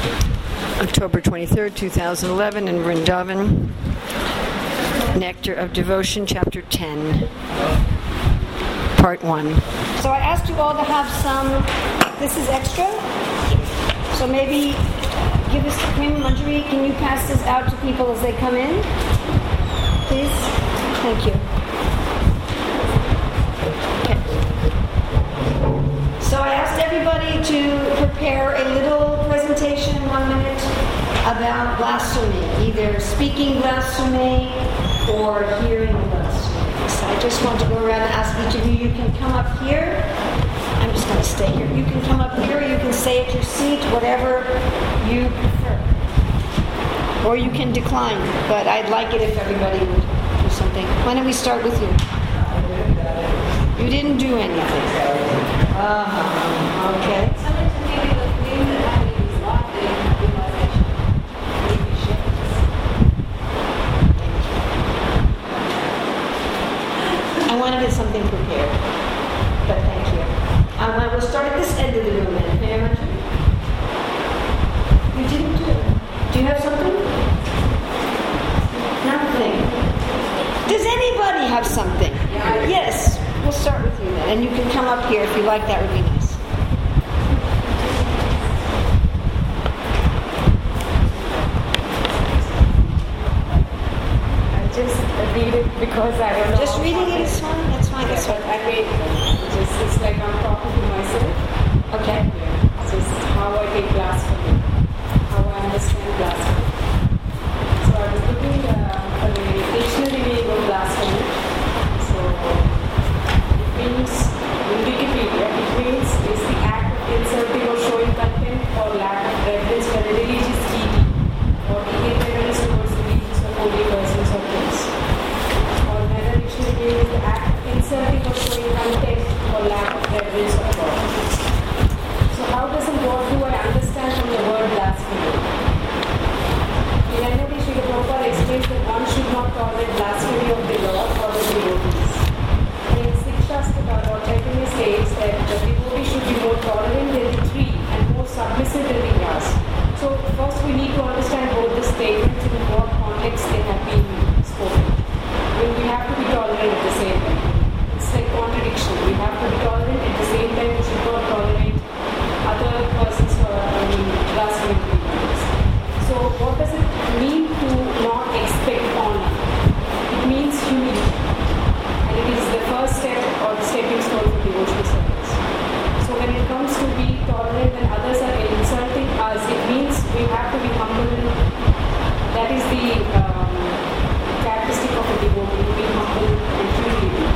October 23rd, 2011, in Vrindavan. Nectar of Devotion, Chapter 10, Part 1. So I asked you all to have some, this is extra, so maybe give this to Prem. Manjari, can you pass this out to people as they come in? Please? Thank you. Okay. So I asked everybody to prepare a little presentation in 1 minute about blasphemy, either speaking blasphemy or hearing blasphemy. So I just want to go around and ask each of you, you can come up here. I'm just going to stay here. You can come up here, you can stay at your seat, whatever you prefer. Or you can decline, but I'd like it if everybody would do something. Why don't we start with you? You didn't do anything. Okay. I want to get something prepared, but thank you. I will start at this end of the room then. May I mention? You didn't do it. Do you have something? Nothing. Does anybody have something? Yes. We'll start with you then. And you can come up here if you like. That would be nice. Just read it because I don't know. Just reading it is fine. That's fine. That's fine. I read it's like I'm talking to myself. Okay. It's just how I take blasphemy, how I understand blasphemy. So I was looking for the dictionary meaning of blasphemy. So it means, in Wikipedia, it means is the act of insulting or showing contempt or lack of reverence for a religious deity or the irreverence towards religious or holy persons or things. Or another dictionary means the act of insulting or showing contempt or lack of reverence of God. So how does and what do I understand from the word blasphemy? In NLD, Srila Prabhupada explains that one should not tolerate blasphemy of the Lord or the devotees. In Sikshastra, Lord Chaitanya says that the devotee should be more tolerant than the tree and more submissive than the grass. So first we need to understand both the statements and in what context they have been spoken. We have to be tolerant at the same time. It's like contradiction. We have to be tolerant at the same time. We should not tolerate other persons for blasphemy. So what does it mean to not expect honor? It means humility. And it is the first step or the stepping stone for devotional service. So when it comes to be tolerant when others are insulting us, it means we have to be humble. That is the characteristic of a devotee, to be humble and humility.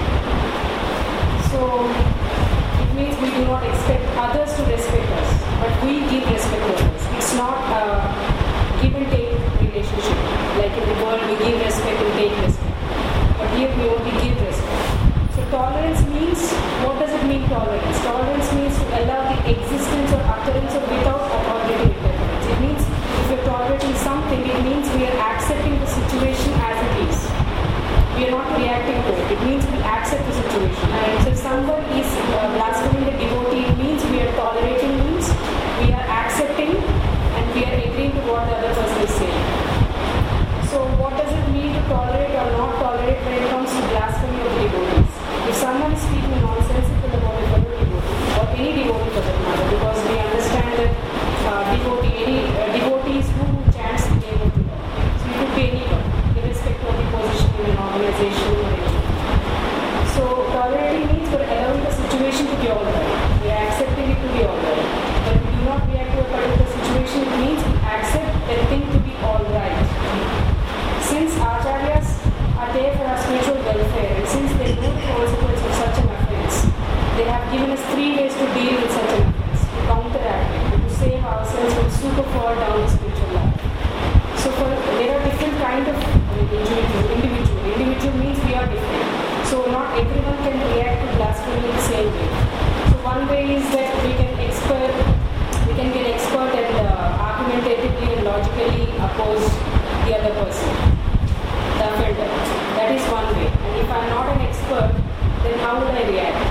So it means we do not expect others to respect us, but we give respect to others. It's not a give and take relationship. Like in the world, we give respect and take respect. But here we only give respect. So tolerance means, what does it mean tolerance? Tolerance means to allow the existence or occurrence of without authoritative interference. It means if you're tolerating something, it means we are accepting the situation as it is. We are not reacting to it. It means we accept the situation. And so if someone is blaspheming the devotee, it means we are tolerating, means we are accepting and we are agreeing to what the other person is saying. So what does it mean to tolerate or not tolerate when it comes to blasphemy of the devotees? If someone is speaking nonsensical about a fellow devotee, or any devotee for that matter, because we understand that devotees who chants the name of the Lord. So you could be anyone, irrespective of the position in an organization or anything. So tolerating means we're allowing the situation to be alright. We are accepting it to be alright. But we do not react to a particular situation, it means we accept that thing to be alright. Since acharyas are there for our spiritual welfare, and since they know the consequence of such an offense, they have given us 3 ways to deal with such an offense, to counteract it, to save ourselves from super fall down the spiritual life. So there are different kind of individual. Individual means we are different. So not everyone can react to blasphemy the same way. So one way is that we can get expert and argumentatively and logically oppose the other person, the offender. That is one way. And if I am not an expert, then how would I react?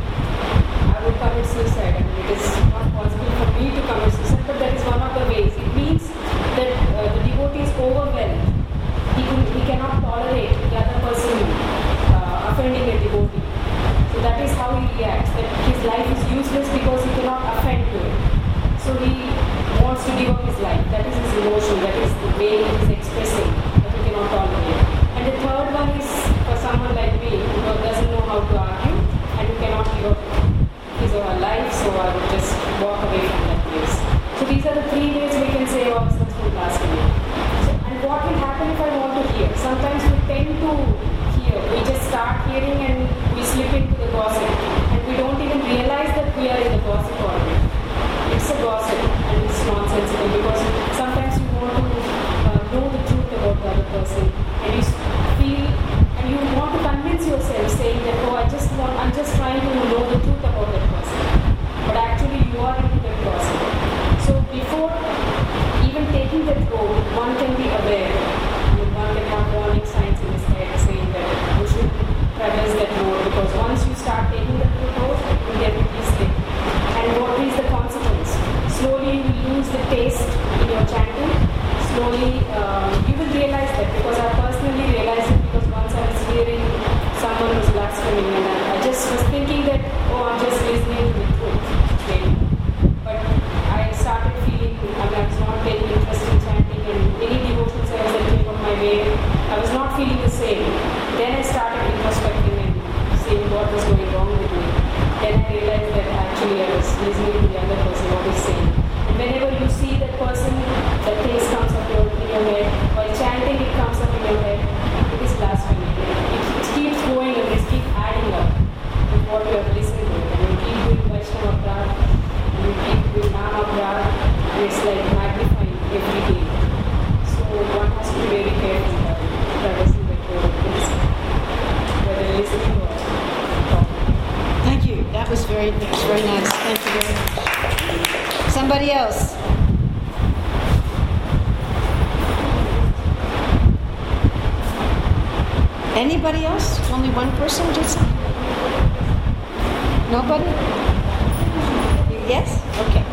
I would commit suicide. I mean, it is not possible for me to commit suicide, but that is one of the ways. wants to give up his life. That is his emotion, that is the way he is expressing that he cannot tolerate. And the third one is for someone like me who doesn't know how to argue and who cannot give up his or her life, so I would just walk away from that place. So these are the three ways we can say obstacles from blasphemy. So, and what will happen if I want to hear? Sometimes we tend to hear. We just start hearing and we slip into the gossip. And we don't even realize that we are in the gossip orbit. It's a gossip and it's nonsensical because sometimes you want to know the truth about the other person and you feel and you want to convince yourself saying that, oh, I'm just trying to know the truth about that person. But actually you are into that gossip. So before even taking that road, one can be aware. One can have warning signs in his head saying that you should traverse that road because once you start taking that road, you will get really sick. And what is the consequence? Slowly you will lose the taste in your chanting. Slowly you will realize that because I personally realized it because once I was hearing someone was blaspheming and I just was thinking that, oh, I'm just listening to the truth. Maybe. But I started feeling, I was not taking interest in chanting and any devotional service that came on my way, I was not feeling the same. Then I started introspecting and seeing what was going wrong with me. Then I realized that actually I was listening to the other person what he's saying. And whenever you see that person, that things comes up in your head, while chanting it comes up in your head, it is blasphemy. It keeps going and it keeps adding up with what you have listened to. And you keep doing Vaishnava Prad, and you keep doing Nama Prad, and it's like magnifying every day. So one has to be very careful about traversing that road of things, whether listening or talking. Thank you. That was very nice. Thank you very much. Somebody else. Anybody else? Only one person did something? Nobody? Yes? Okay.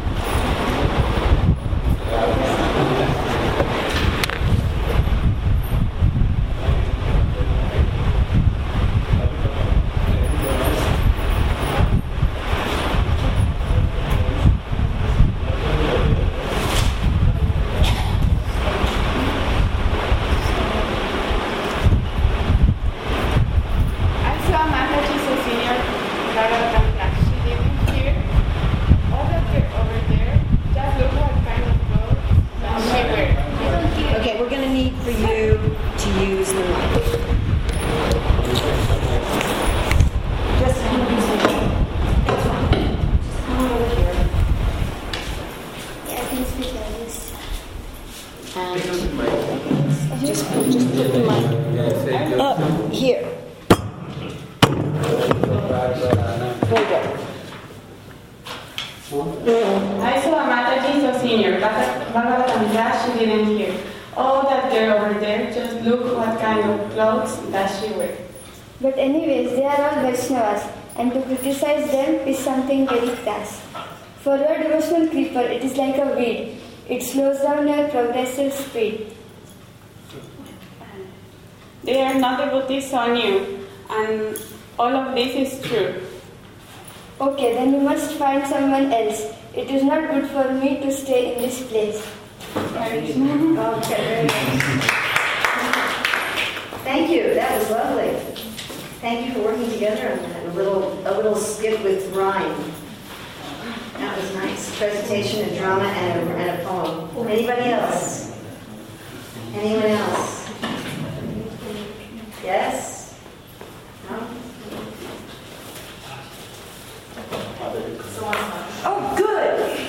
But anyways, they are all Vaishnavas, and to criticize them is something very crass. For a devotional creeper, it is like a weed. It slows down your progressive speed. They are not devotees on you, and all of this is true. Okay, then you must find someone else. It is not good for me to stay in this place. Okay, very nice. Thank you. That was lovely. Thank you for working together on that. A little skit with rhyme. That was nice. Presentation, a drama, and a poem. Anybody else? Anyone else? Yes? No? Oh, good!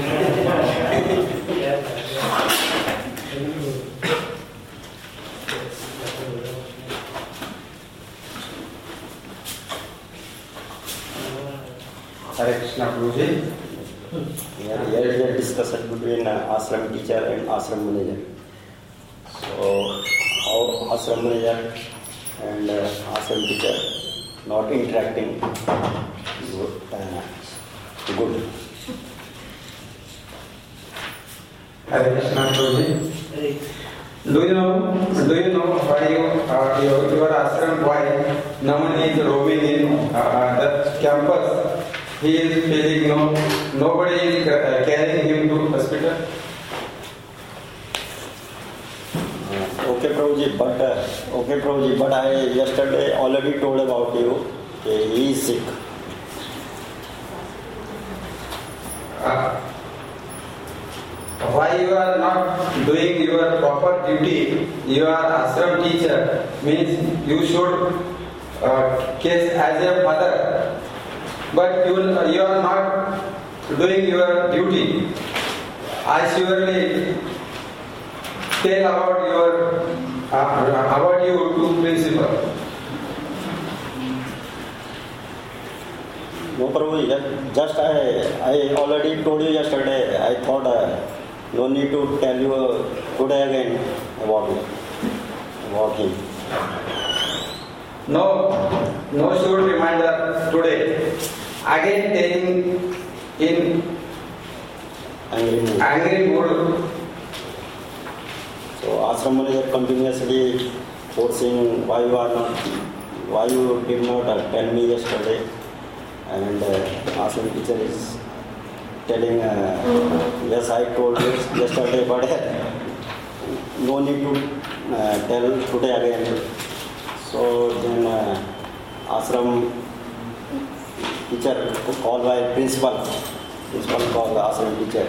Hare Krishna Guruji. Here is a discussion between ashram teacher and ashram manager. So, how ashram manager and ashram teacher not interacting good. Hare Krishna Guruji. Do you know why your ashram boy Naman is roaming in the campus? He is feeling nobody is carrying him to hospital. Prabhuji, but I yesterday already told about you. He is sick. Why you are not doing your proper duty? You are ashram teacher, means you should case as a mother, but you are not doing your duty. I surely tell about you to principal. No, Prabhu, just I already told you yesterday. I thought no need to tell you today again about him. No should reminder today. Again telling in angry mood. So ashram manager continuously forcing why you did not tell me yesterday. And ashram teacher is telling, yes, I told you yesterday, but no need to tell today again. So then ashram teacher called by principal called ashram teacher.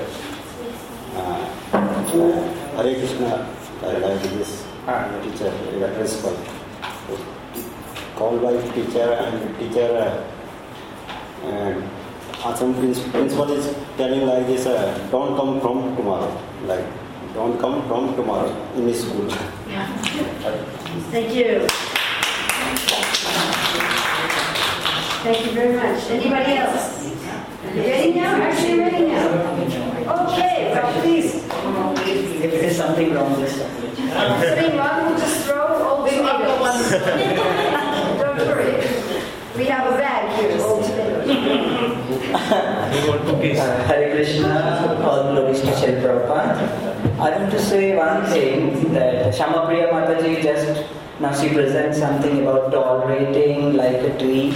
Hare Krishna, like this teacher, principal. Called by teacher and teacher. And ashram principal is telling like this, don't come from tomorrow. Like, don't come from tomorrow in this school. Yeah. Thank you. Thank you very much. Anybody else? You ready now? Actually ready now? Okay, well please. If there's something wrong with something. Something wrong, we'll just throw old tomatoes. Don't worry. We have a bag here, old tomatoes. Hare Krishna, all glories to Srila Prabhupada. I want to say one thing, that Shamapriya Mataji now she presents something about tolerating like a tree.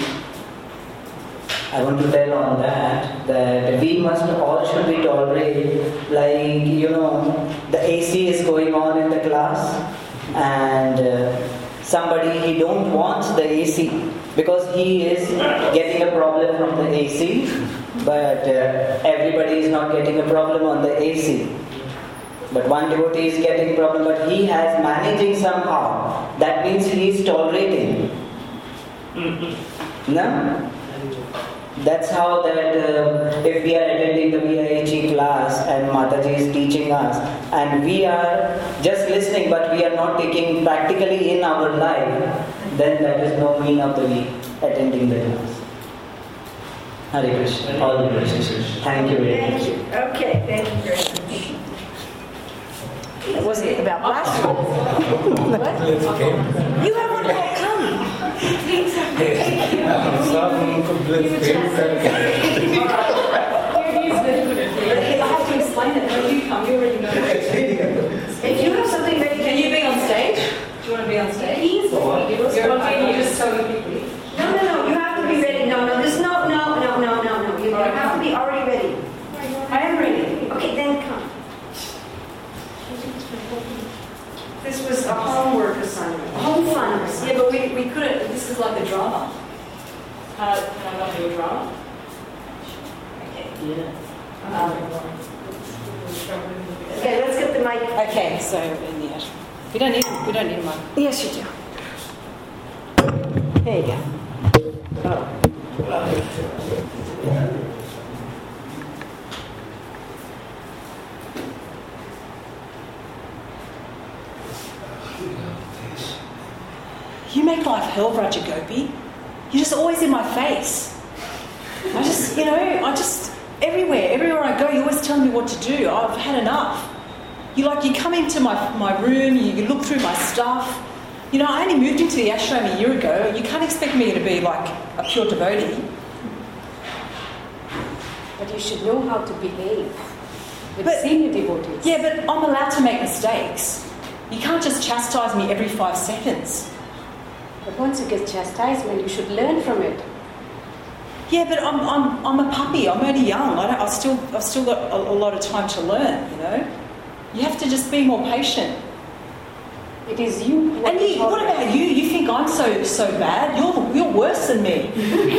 I want to tell on that we all should be tolerated, like, the AC is going on in the class and somebody, he don't want the AC because he is getting a problem from the AC, but everybody is not getting a problem on the AC. But one devotee is getting a problem, but he has managing somehow. That means he is tolerating. No? That's how that if we are attending the VIHE class and Mataji is teaching us and we are just listening but we are not taking practically in our life, then that is no mean of the week attending the class. Hare Krishna. All the Krishna. Thank you very much. Thank you. Okay, thank you very much. Was it about blasphemy? What? You have one more. Come. I have to explain it. When you come, you already know. If you have something ready, Can you be on stage? Do you want to be on stage? Easily. You're just telling people. No. You have to be ready. No. You have to be already ready. I am ready. Okay, then come. This was a homework assignment. Home fun assignment. Yeah, but we couldn't. This is like a drama. Can I not do a drama? Okay. Yeah. Okay, let's get the mic. Okay, so in the ashram. We don't need a mic. Yes, you do. There you go. You make life hell, Rajagopi. You're just always in my face. Everywhere I go, you're always telling me what to do. I've had enough. You come into my room, you look through my stuff. I only moved into the ashram a year ago. You can't expect me to be like a pure devotee. But you should know how to behave with senior devotees. Yeah, but I'm allowed to make mistakes. You can't just chastise me every 5 seconds. But once you get chastisement, you should learn from it. Yeah, but I'm a puppy. I'm only young. I've still got a lot of time to learn. You have to just be more patient. It is you. Who And are you, what about you? You think I'm so bad? You're worse than me.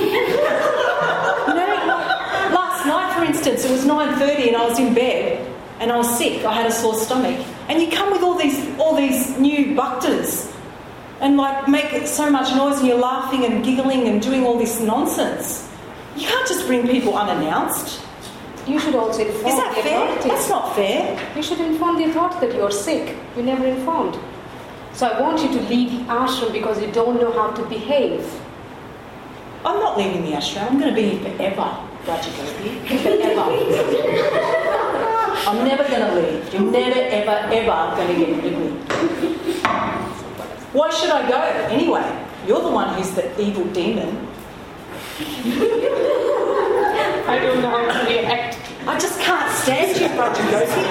Last night, for instance, it was 9:30 and I was in bed and I was sick. I had a sore stomach, and you come with all these new bhaktas and like make so much noise, and you're laughing and giggling and doing all this nonsense. You can't just bring people unannounced. You should also inform Is that the fair? authorities. That's not fair. You should inform the authorities that you're sick. You never informed. So I want you to leave the ashram because you don't know how to behave. I'm not leaving the ashram. I'm going to be here forever, Rajagopi. Forever. I'm never going to leave. You're never, ever, ever going to get rid of me. Why should I go anyway? You're the one who's the evil demon. I don't know how to react. I just can't stand you, Rajagopi.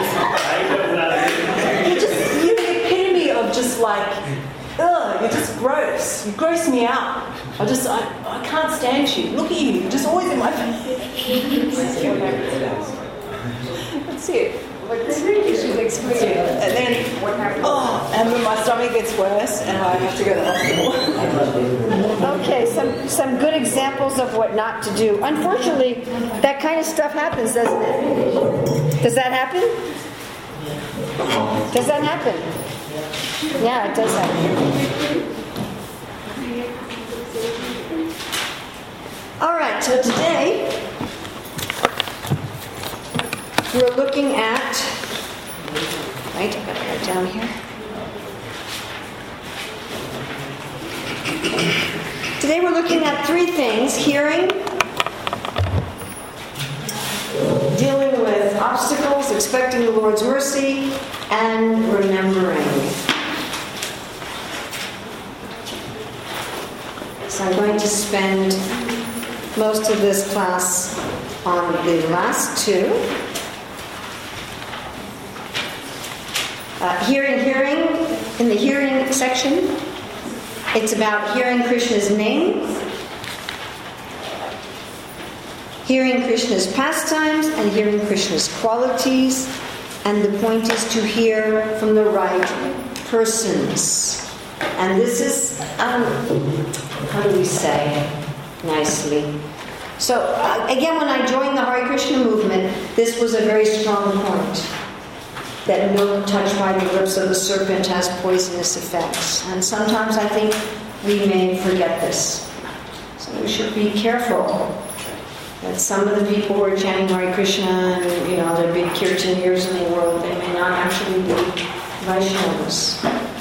You're the epitome of just like, ugh, you're just gross. You gross me out. I can't stand you. Look at you. You're just always in my face. That's it. You should explain. And then, and then my stomach gets worse and I have to go to the hospital. Okay, some good examples of what not to do. Unfortunately, that kind of stuff happens, doesn't it? Does that happen? Does that happen? Yeah, it does happen. All right, so today we're looking at, right, I've got to write down here. Today we're looking at three things: hearing, dealing with obstacles, expecting the Lord's mercy, and remembering. So I'm going to spend most of this class on the last two. Hearing, in the hearing section, it's about hearing Krishna's name, hearing Krishna's pastimes, and hearing Krishna's qualities. And the point is to hear from the right persons. And this is, how do we say nicely? So, again, when I joined the Hare Krishna movement, this was a very strong point. That milk touched by the lips of the serpent has poisonous effects. And sometimes I think we may forget this. So we should be careful that some of the people who are chanting Hare Krishna and, they're big kirtaniers in the world, they may not actually be Vaishnavas.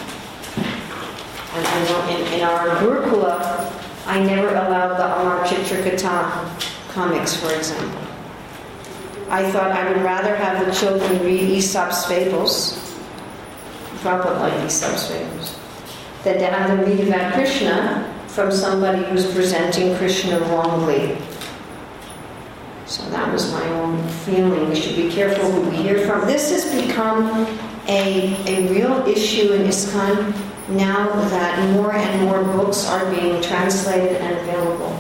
And I know in our Gurukula, I never allowed the Amar Chitrakatha comics, for example. I thought I would rather have the children read Aesop's fables, Prabhupada liked Aesop's fables, than to have them read about Krishna from somebody who's presenting Krishna wrongly. So that was my own feeling. We should be careful who we hear from. This has become a real issue in ISKCON now that more and more books are being translated and available.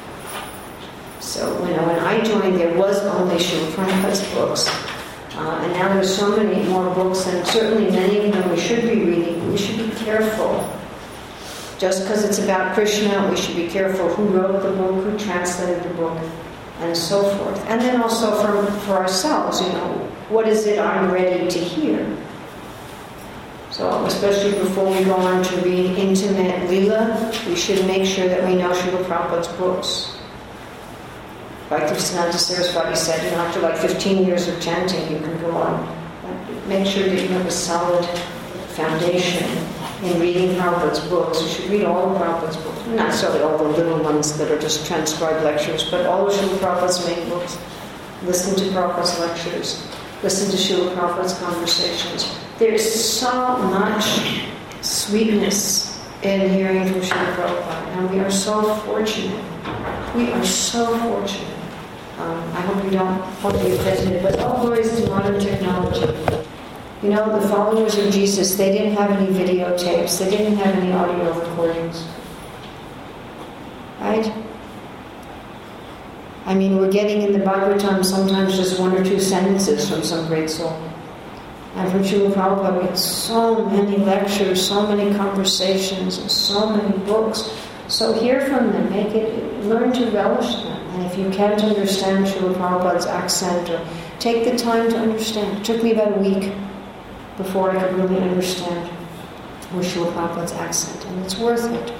So when I joined, there was only Srila Prabhupada's books. And now there's so many more books, and certainly many of them we should be reading. We should be careful. Just because it's about Krishna, we should be careful who wrote the book, who translated the book, and so forth. And then also for ourselves, what is it I'm ready to hear? So especially before we go on to read intimate Leela, we should make sure that we know Srila Prabhupada's books. Like Krishnananda Saraswati said, after 15 years of chanting, you can go on. But make sure that you have a solid foundation in reading Prabhupada's books. You should read all of Prabhupada's books. Not necessarily all the little ones that are just transcribed lectures, but all of Srila Prabhupada's main books. Listen to Prabhupada's lectures. Listen to Srila Prabhupada's conversations. There is so much sweetness in hearing from Srila Prabhupada, and we are so fortunate. We are so fortunate. I hope you don't hold me offended, but all glories to modern technology. The followers of Jesus, they didn't have any videotapes. They didn't have any audio recordings. Right? We're getting in the Bhagavatam sometimes just one or two sentences from some great soul. And from Srila Prabhupada we had so many lectures, so many conversations, and so many books. So hear from them, learn to relish them. And if you can't understand Srila Prabhupada's accent, or take the time to understand. It took me about a week before I could really understand Srila Prabhupada's accent, and it's worth it.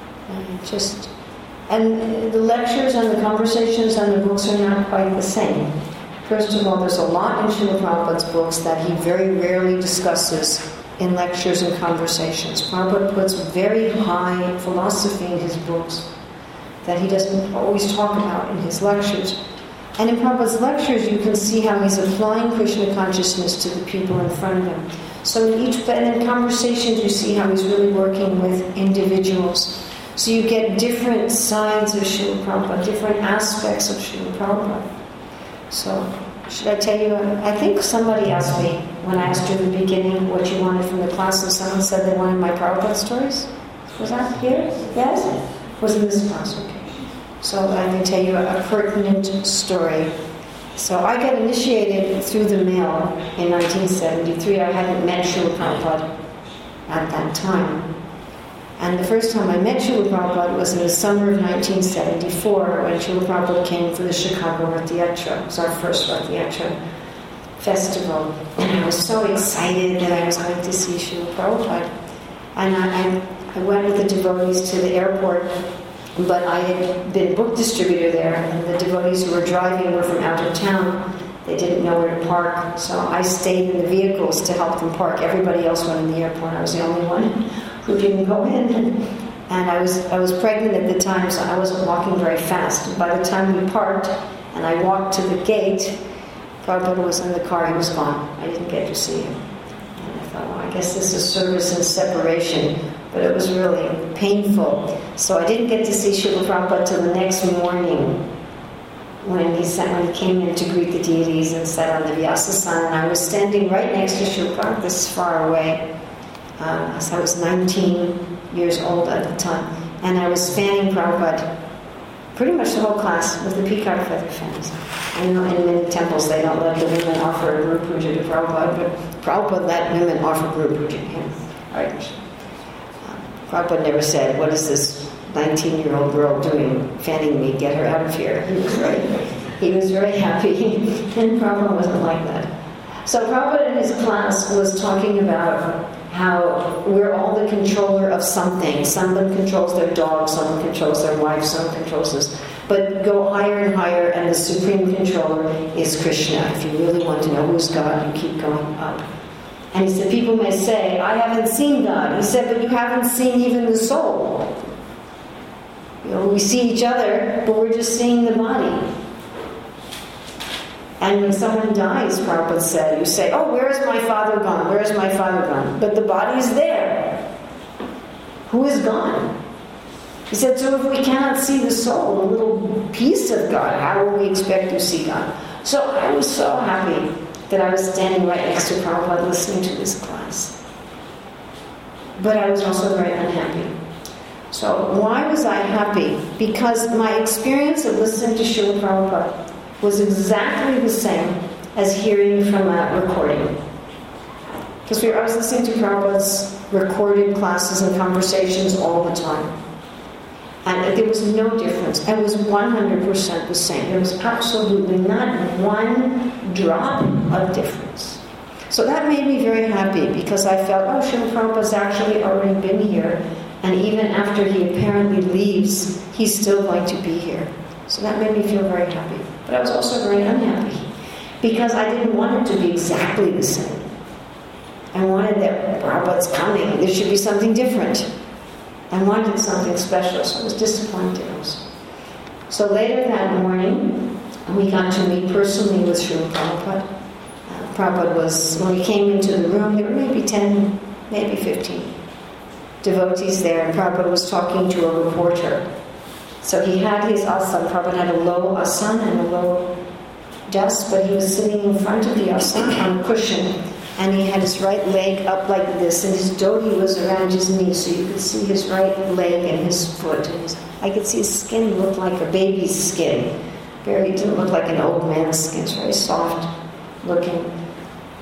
And the lectures and the conversations and the books are not quite the same. First of all, there's a lot in Srila Prabhupada's books that he very rarely discusses in lectures and conversations. Prabhupada puts very high philosophy in his books that he doesn't always talk about in his lectures. And in Prabhupada's lectures, you can see how he's applying Krishna consciousness to the people in front of him. So in conversations, you see how he's really working with individuals. So you get different sides of Srila Prabhupada, different aspects of Srila Prabhupada. So, should I tell you, I think somebody asked me, when I asked you in the beginning what you wanted from the class, and someone said they wanted my Prabhupada stories. Was that here? Yes? Was in this class? Okay. So I can tell you a pertinent story. So I got initiated through the mail in 1973. I hadn't met Srila Prabhupada at that time. And the first time I met Srila Prabhupada was in the summer of 1974 when Srila Prabhupada came for the Chicago Rath Yatra. It was our first Rath Yatra festival. And I was so excited that I was going to see Srila Prabhupada. And I went with the devotees to the airport, but I had been a book distributor there, and the devotees who were driving were from out of town. They didn't know where to park, so I stayed in the vehicles to help them park. Everybody else went in the airport. I was the only one who didn't go in. And I was pregnant at the time, so I wasn't walking very fast. And by the time we parked and I walked to the gate, Prabhupada was in the car. He was gone. I didn't get to see him. And I thought, well, I guess this is service and separation. But it was really painful. So I didn't get to see Srila Prabhupada till the next morning when he came in to greet the deities and sat on the Vyasasana. And I was standing right next to Srila Prabhupada, this far away. So I was 19 years old at the time. And I was fanning Prabhupada pretty much the whole class with the peacock feather fans. I know in many temples they don't let the women offer a guru puja to Prabhupada, but Prabhupada let women offer guru puja to him. Right. Prabhupada never said, "What is this 19-year-old girl doing fanning me? Get her out of here." He was very happy. And Prabhupada wasn't like that. So Prabhupada in his class was talking about how we're all the controller of something. Someone controls their dog, someone controls their wife, someone controls this. But go higher and higher, and the supreme controller is Krishna. If you really want to know who's God, you keep going up. And he said, people may say, "I haven't seen God." He said, "But you haven't seen even the soul. You know, we see each other, but we're just seeing the body." And when someone dies, Prabhupada said, you say, "Oh, where is my father gone? Where is my father gone?" But the body is there. Who is gone? He said, so if we cannot see the soul, the little piece of God, how will we expect to see God? So I was so happy that I was standing right next to Prabhupada listening to this class. But I was also very unhappy. So why was I happy? Because my experience of listening to Srila Prabhupada was exactly the same as hearing from a recording. Because I was listening to Prabhupada's recorded classes and conversations all the time. And there was no difference. It was 100% the same. There was absolutely not one drop of difference. So that made me very happy because I felt, oh, Srila Prabhupada's actually already been here. And even after he apparently leaves, he's still going to be here. So that made me feel very happy. But I was also very unhappy because I didn't want it to be exactly the same. I wanted that Prabhupada's coming. There should be something different. I wanted something special, so I was disappointed also. So later that morning, we got to meet personally with Srila Prabhupada. Prabhupada was, when we came into the room, there were maybe 10, maybe 15 devotees there, and Prabhupada was talking to a reporter. So he had his asana. Prabhupada had a low asana and a low desk, but he was sitting in front of the asana on a cushion, and he had his right leg up like this, and his dhoti was around his knee, so you could see his right leg and his foot. And I could see his skin looked like a baby's skin. It didn't look like an old man's skin. It's very soft looking.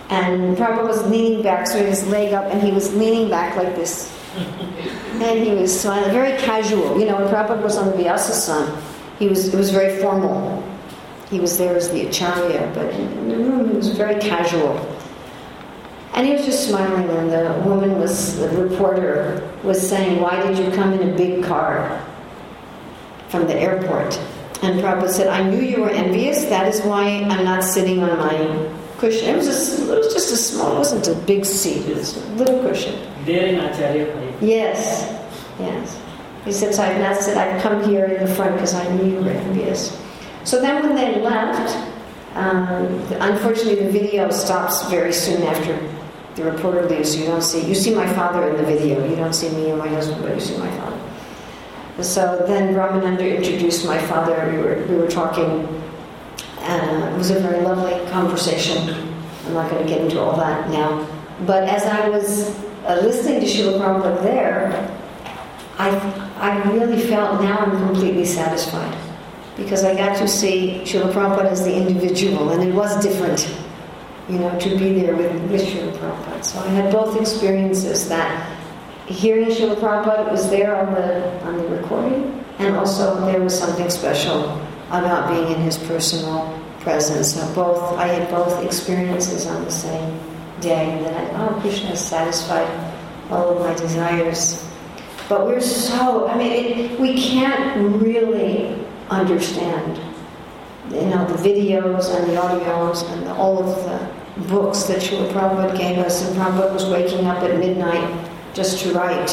And Prabhupada was leaning back, so he had his leg up, and he was leaning back like this. And he was smiling, very casual. You know, when Prabhupada was on the Vyasa-san, it was very formal. He was there as the Acharya, but in the room he was very casual. And he was just smiling, and the reporter was saying, "Why did you come in a big car from the airport?" And Prabhupada said, "I knew you were envious, that is why I'm not sitting on my cushion." It was just a small, it wasn't a big seat, it was a little cushion. There in Acharya. Yes. He said, "So I've come here in the front because I knew you were envious." So then when they left, unfortunately the video stops very soon after the reporter leaves. You see my father in the video. You don't see me or my husband, but you see my father. So then Brahmananda introduced my father. We were talking. It was a very lovely conversation. I'm not going to get into all that now. But as I was listening to Srila Prabhupada there, I really felt now I'm completely satisfied. Because I got to see Srila Prabhupada as the individual, and it was different, to be there with Srila Prabhupada. So I had both experiences, that hearing Srila Prabhupada was there on the recording, and also there was something special about being in his personal presence. So I had both experiences on the same day, that Krishna has satisfied all of my desires. But we can't really understand, the videos and the audios and all of the books that Srila Prabhupada gave us. And Prabhupada was waking up at midnight just to write.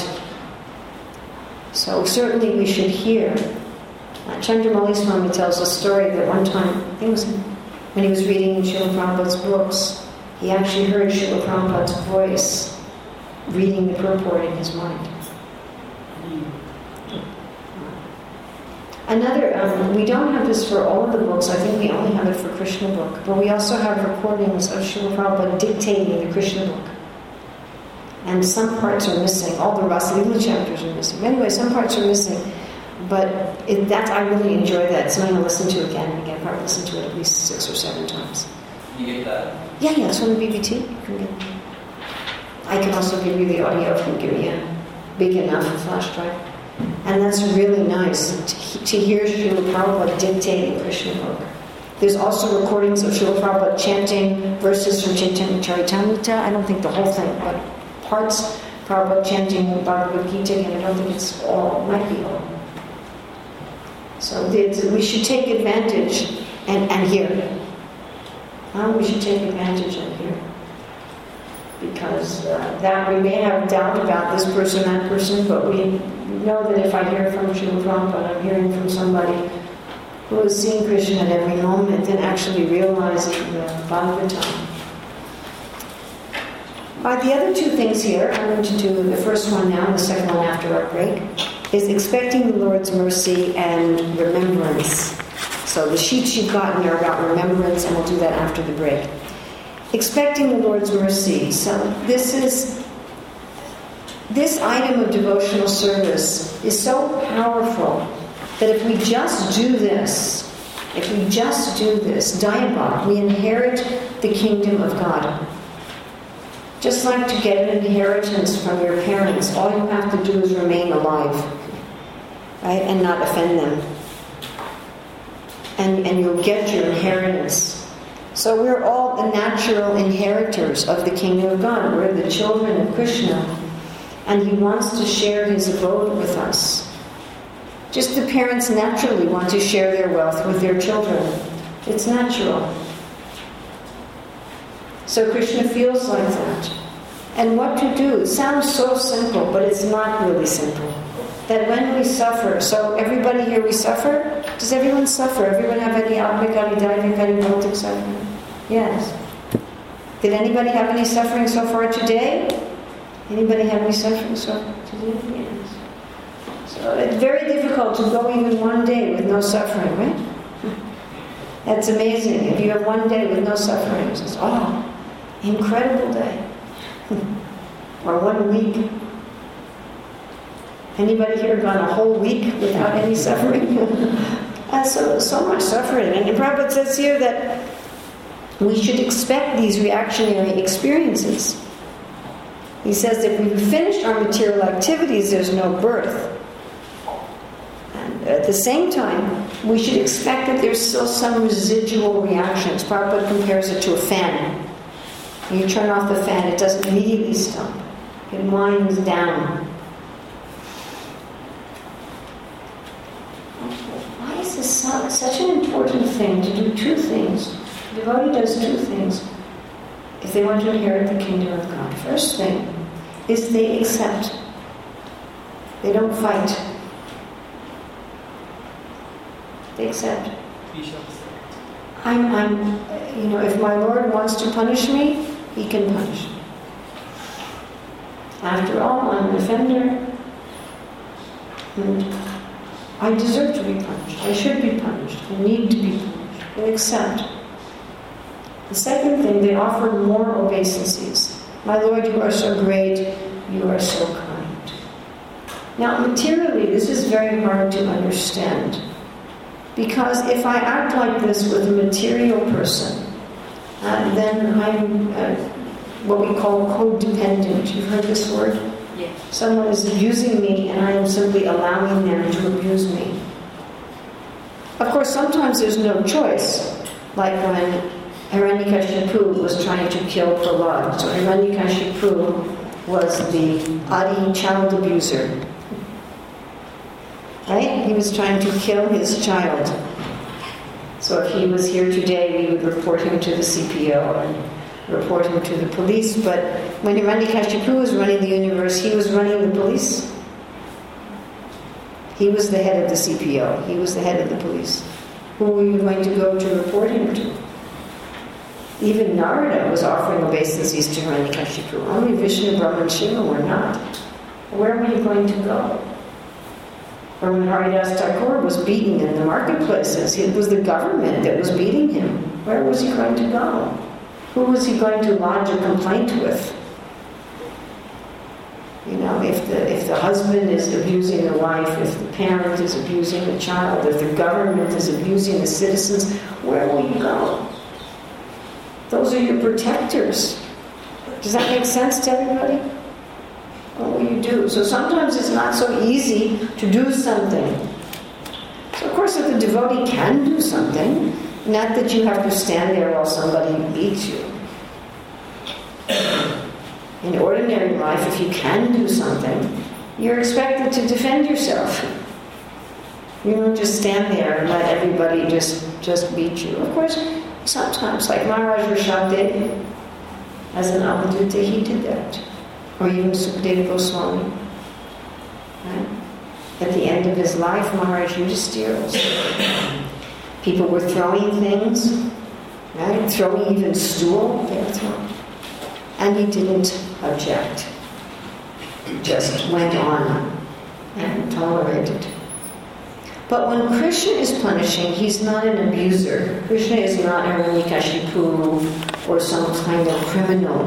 So certainly we should hear. Chandramauli Swami tells a story that one time, I think it was when he was reading Srila Prabhupada's books, he actually heard Srila Prabhupada's voice reading the purport in his mind. We don't have this for all of the books. I think we only have it for Krishna book. But we also have recordings of Srila Prabhupada dictating the Krishna book. And some parts are missing. All the Rasa Lila chapters are missing. Anyway, some parts are missing. But I really enjoy that. So I'm going to listen to it again and again. Probably listen to it at least 6 or 7 times. You get that? Yeah, it's on the BBT. I can also give you the audio if you give me a big enough flash drive. And that's really nice to hear Srila Prabhupada dictating Krishna book. There's also recordings of Srila Prabhupada chanting verses from Chaitanya Charitamrita. I don't think the whole thing, but parts. Prabhupada chanting Bhagavad Gita, and I don't think it's all, might be all. So we should take advantage and hear. We should take advantage and hear. Because that we may have doubt about this person, that person, but we know that if I hear from Srila Prabhupada, I'm hearing from somebody who is seeing Krishna at every moment and actually realizing the Bhagavatam. The other 2 things here, I'm going to do the first one now and the second one after our break, is expecting the Lord's mercy and remembrance. So the sheets you've gotten are about remembrance, and we'll do that after the break. Expecting the Lord's mercy. So this item of devotional service is so powerful that if we just do this, Dayabha, we inherit the kingdom of God. Just like to get an inheritance from your parents, all you have to do is remain alive, right, and not offend them. And you'll get your inheritance. So we're all the natural inheritors of the kingdom of God. We're the children of Krishna. And He wants to share His abode with us. Just the parents naturally want to share their wealth with their children. It's natural. So Krishna feels like that. And what to do? It sounds so simple, but it's not really simple. That when we suffer, so everybody here, we suffer? Does everyone suffer? Everyone have any atmikari, daimikari, bhautik suffering? Yes. Did anybody have any suffering so far today? Anybody have any suffering so far today? Yes. So it's very difficult to go even one day with no suffering, right? That's amazing. If you have one day with no suffering, it's just, incredible day. Or 1 week. Anybody here gone a whole week without any suffering? So much suffering. And Prabhupada says here that we should expect these reactionary experiences. He says if we've finished our material activities, there's no birth. And at the same time, we should expect that there's still some residual reactions. Prabhupada compares it to a fan. When you turn off the fan, it doesn't immediately stop. It winds down. Why is this such an important thing to do two things? The devotee does two things if they want to inherit the kingdom of God. First thing is they accept. They don't fight. They accept. If my Lord wants to punish me, He can punish me. After all, I'm an offender, and I deserve to be punished. I should be punished. I need to be punished. They accept. The second thing, they offer more obeisances. My Lord, you are so great. You are so kind. Now, materially, this is very hard to understand. Because if I act like this with a material person, then I'm what we call codependent. You've heard this word? Yes. Someone is abusing me and I am simply allowing them to abuse me. Of course, sometimes there's no choice. Like when Hiranyakashipu was trying to kill Prahlad. So Hiranyakashipu was the Adi child abuser. Right? He was trying to kill his child. So if he was here today, we would report him to the CPO and report him to the police. But when Hiranyakashipu was running the universe, he was running the police. He was the head of the CPO. He was the head of the police. Who were you going to go to report him to? Even Narada was offering obeisances to Hiranyakashipu. Only Vishnu, Brahma, and Shiva were not. Where were you going to go? Or when Haridas Thakur was beaten in the marketplaces, it was the government that was beating him. Where was he going to go? Who was he going to lodge a complaint with? If the husband is abusing the wife, if the parent is abusing the child, if the government is abusing the citizens, where will you go? Those are your protectors. Does that make sense to everybody? What will you do? So sometimes it's not so easy to do something. So of course if the devotee can do something, not that you have to stand there while somebody beats you. In ordinary life, if you can do something, you're expected to defend yourself. You don't just stand there and let everybody just beat you. Of course, sometimes, like Maharaj Rishabdev, as an Avadhuta, he did that. Or even Sukadeva Goswami. Right? At the end of his life, Maharaj Yudhisthira was. People were throwing things, right? Throwing even stool, they were throwing. And he didn't object. He just went on and tolerated. But when Krishna is punishing, he's not an abuser. Krishna is not Hiranyakashipu or some kind of criminal.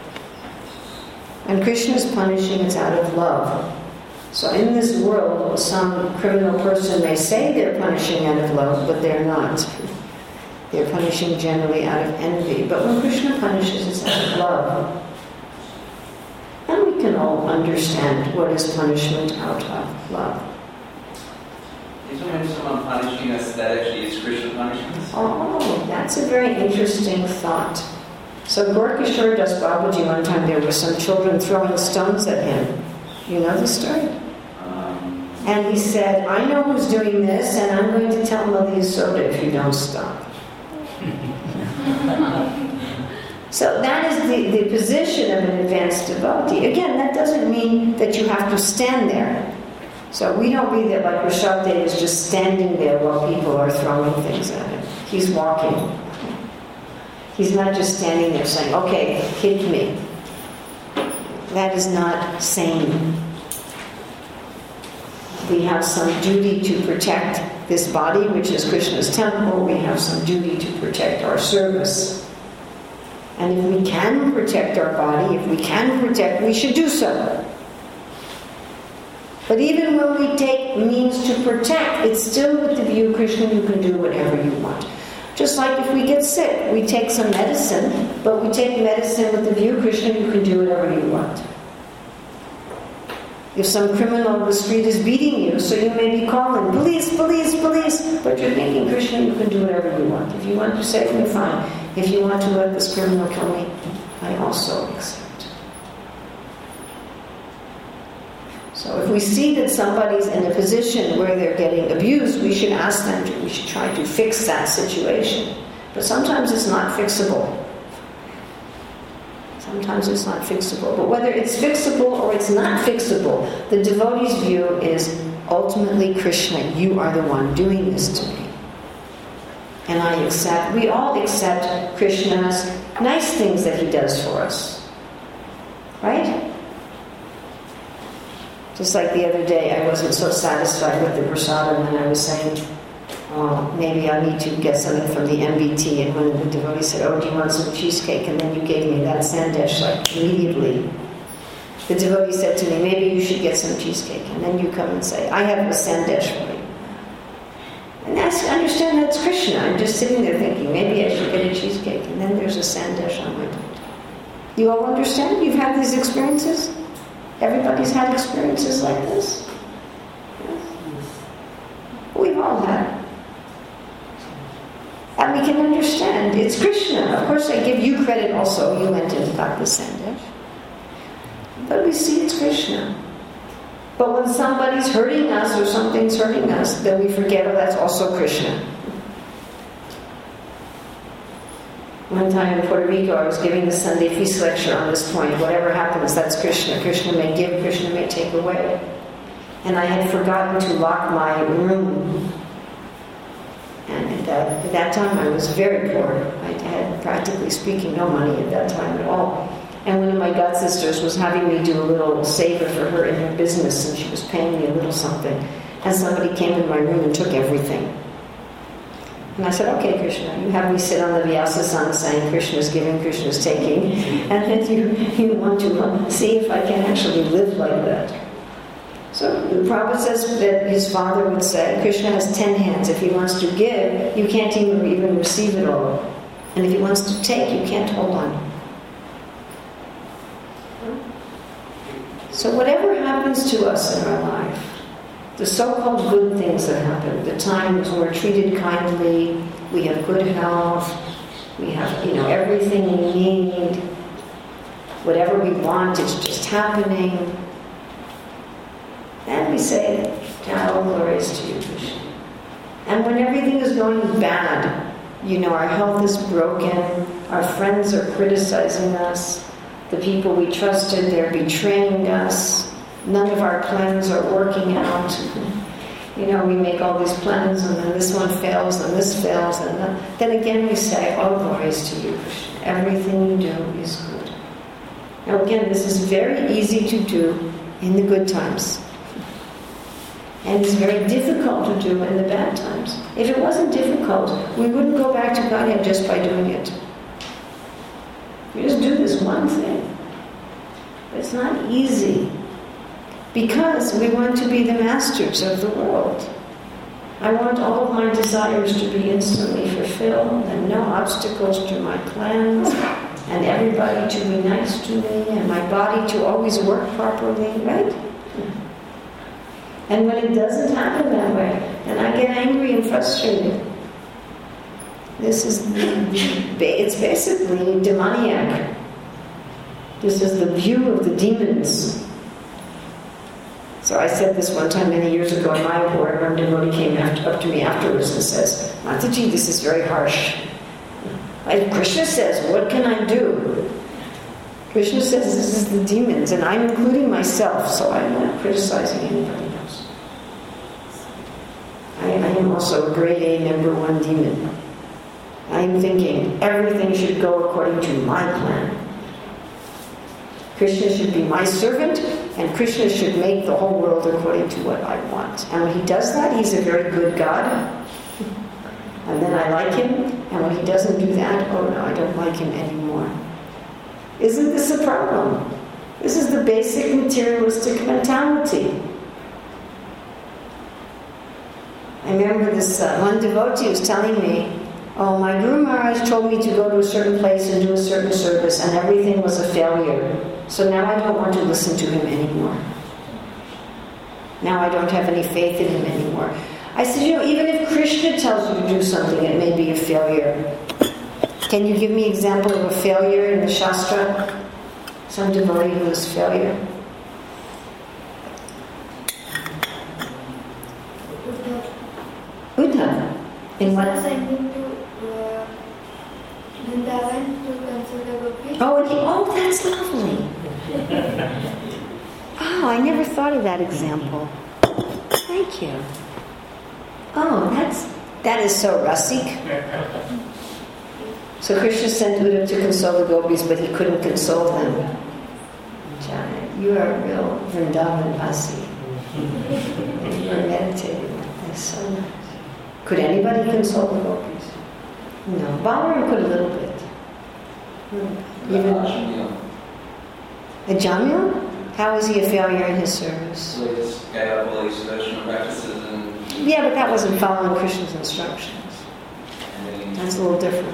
When Krishna is punishing, it's out of love. So in this world, some criminal person may say they're punishing out of love, but they're not. They're punishing generally out of envy. But when Krishna punishes, it's out of love. And we can all understand what is punishment out of love. Is when someone punishing us, that actually is Krishna punishing us? Oh, that's a very interesting thought. So Gorkishore Das Babaji, one time there were some children throwing stones at him. You know the story? And he said, I know who's doing this, and I'm going to tell Mother Yasoda if you don't stop. So that is the position of an advanced devotee. Again, that doesn't mean that you have to stand there. So we don't read that like Rishabdev is just standing there while people are throwing things at him. He's walking. He's not just standing there saying, okay, hit me. That is not sane. We have some duty to protect this body, which is Krishna's temple. We have some duty to protect our service. And if we can protect our body, if we can protect, we should do so. But even when we take means to protect, it's still with the view, Krishna, you can do whatever you want. Just like if we get sick, we take some medicine, but we take medicine with the view, Krishna, you can do whatever you want. If some criminal on the street is beating you, so you may be calling, police, police, police, but you're thinking, Krishna, you can do whatever you want. If you want to save me, fine. If you want to let this criminal kill me, I also accept. So if we see that somebody's in a position where they're getting abused, we should ask them to, we should try to fix that situation. But sometimes it's not fixable. Sometimes it's not fixable. But whether it's fixable or it's not fixable, the devotee's view is ultimately, Krishna, you are the one doing this to me. And I accept, we all accept Krishna's nice things that he does for us. Right? Just like the other day, I wasn't so satisfied with the prasadam, and I was saying, oh, maybe I need to get something from the MBT. And when the devotee said, oh, do you want some cheesecake? And then you gave me that sandesh, like immediately. The devotee said to me, maybe you should get some cheesecake. And then you come and say, I have a sandesh for you. And I understand that's Krishna. I'm just sitting there thinking, maybe I should get a cheesecake. And then there's a sandesh on my plate. You all understand? You've had these experiences? Everybody's had experiences like this? Yes. We've all had. And we can understand. It's Krishna. Of course, I give you credit also. You went and got the sandesh. But we see it's Krishna. But when somebody's hurting us or something's hurting us, then we forget, oh, that's also Krishna. One time in Puerto Rico, I was giving the Sunday feast lecture on this point. Whatever happens, that's Krishna. Krishna may give, Krishna may take away. And I had forgotten to lock my room. And at that time, I was very poor. I had, practically speaking, no money at that time at all. And one of my god sisters was having me do a little savor for her in her business, and she was paying me a little something. And somebody came in my room and took everything. And I said, okay, Krishna, you have me sit on the Vyasasana saying Krishna's giving, Krishna's taking, and then you want to see if I can actually live like that. So the Prabhupada says that his father would say, Krishna has 10 hands. If he wants to give, you can't even receive it all. And if he wants to take, you can't hold on. So whatever happens to us in our life, the so-called good things that happen, the times when we're treated kindly, we have good health, we have, everything we need, whatever we want is just happening. And we say, all glories to you, Krishna. And when everything is going bad, our health is broken, our friends are criticizing us, the people we trusted, they're betraying us, none of our plans are working out. We make all these plans, and then this one fails, and this fails, and then again we say, all glories to you, Krishna. Everything you do is good. Now again, this is very easy to do in the good times. And it's very difficult to do in the bad times. If it wasn't difficult, we wouldn't go back to Godhead just by doing it. You just do this one thing. But it's not easy. Because we want to be the masters of the world. I want all of my desires to be instantly fulfilled, and no obstacles to my plans, and everybody to be nice to me, and my body to always work properly, right? And when it doesn't happen that way, then I get angry and frustrated. This is it's basically demoniac. This is the view of the demons. So I said this one time many years ago in my board. One devotee came up to me afterwards and says, Mataji, this is very harsh. Krishna says, what can I do? Krishna says this is the demons, and I'm including myself, so I'm not criticizing anybody else. I am also a grade A number 1 demon. I am thinking everything should go according to my plan. Krishna should be my servant, and Krishna should make the whole world according to what I want. And when he does that, he's a very good God. And then I like him, and when he doesn't do that, oh no, I don't like him anymore. Isn't this a problem? This is the basic materialistic mentality. I remember this one devotee was telling me, Oh, my Guru Maharaj told me to go to a certain place and do a certain service, and everything was a failure. So now I don't want to listen to him anymore. Now I don't have any faith in him anymore. I said, even if Krishna tells you to do something, it may be a failure. Can you give me an example of a failure in the Shastra? Some devotee who was failure? Uddhav. In what? Sending to Vrindavan to console the gopis. Oh, that's lovely. Oh, I never thought of that example. Thank you. Oh, that is so rasik. So Krishna sent Uddhav to console the gopis, but he couldn't console them. You are a real Vrindavan Vasi. You are meditating. That's so nice. Could anybody console the gopis? No. Balaram could a little bit. Even Jamil? How was he a failure in his service? So he just gave up all these devotional practices and... Yeah, but that wasn't following Krishna's instructions. That's a little different.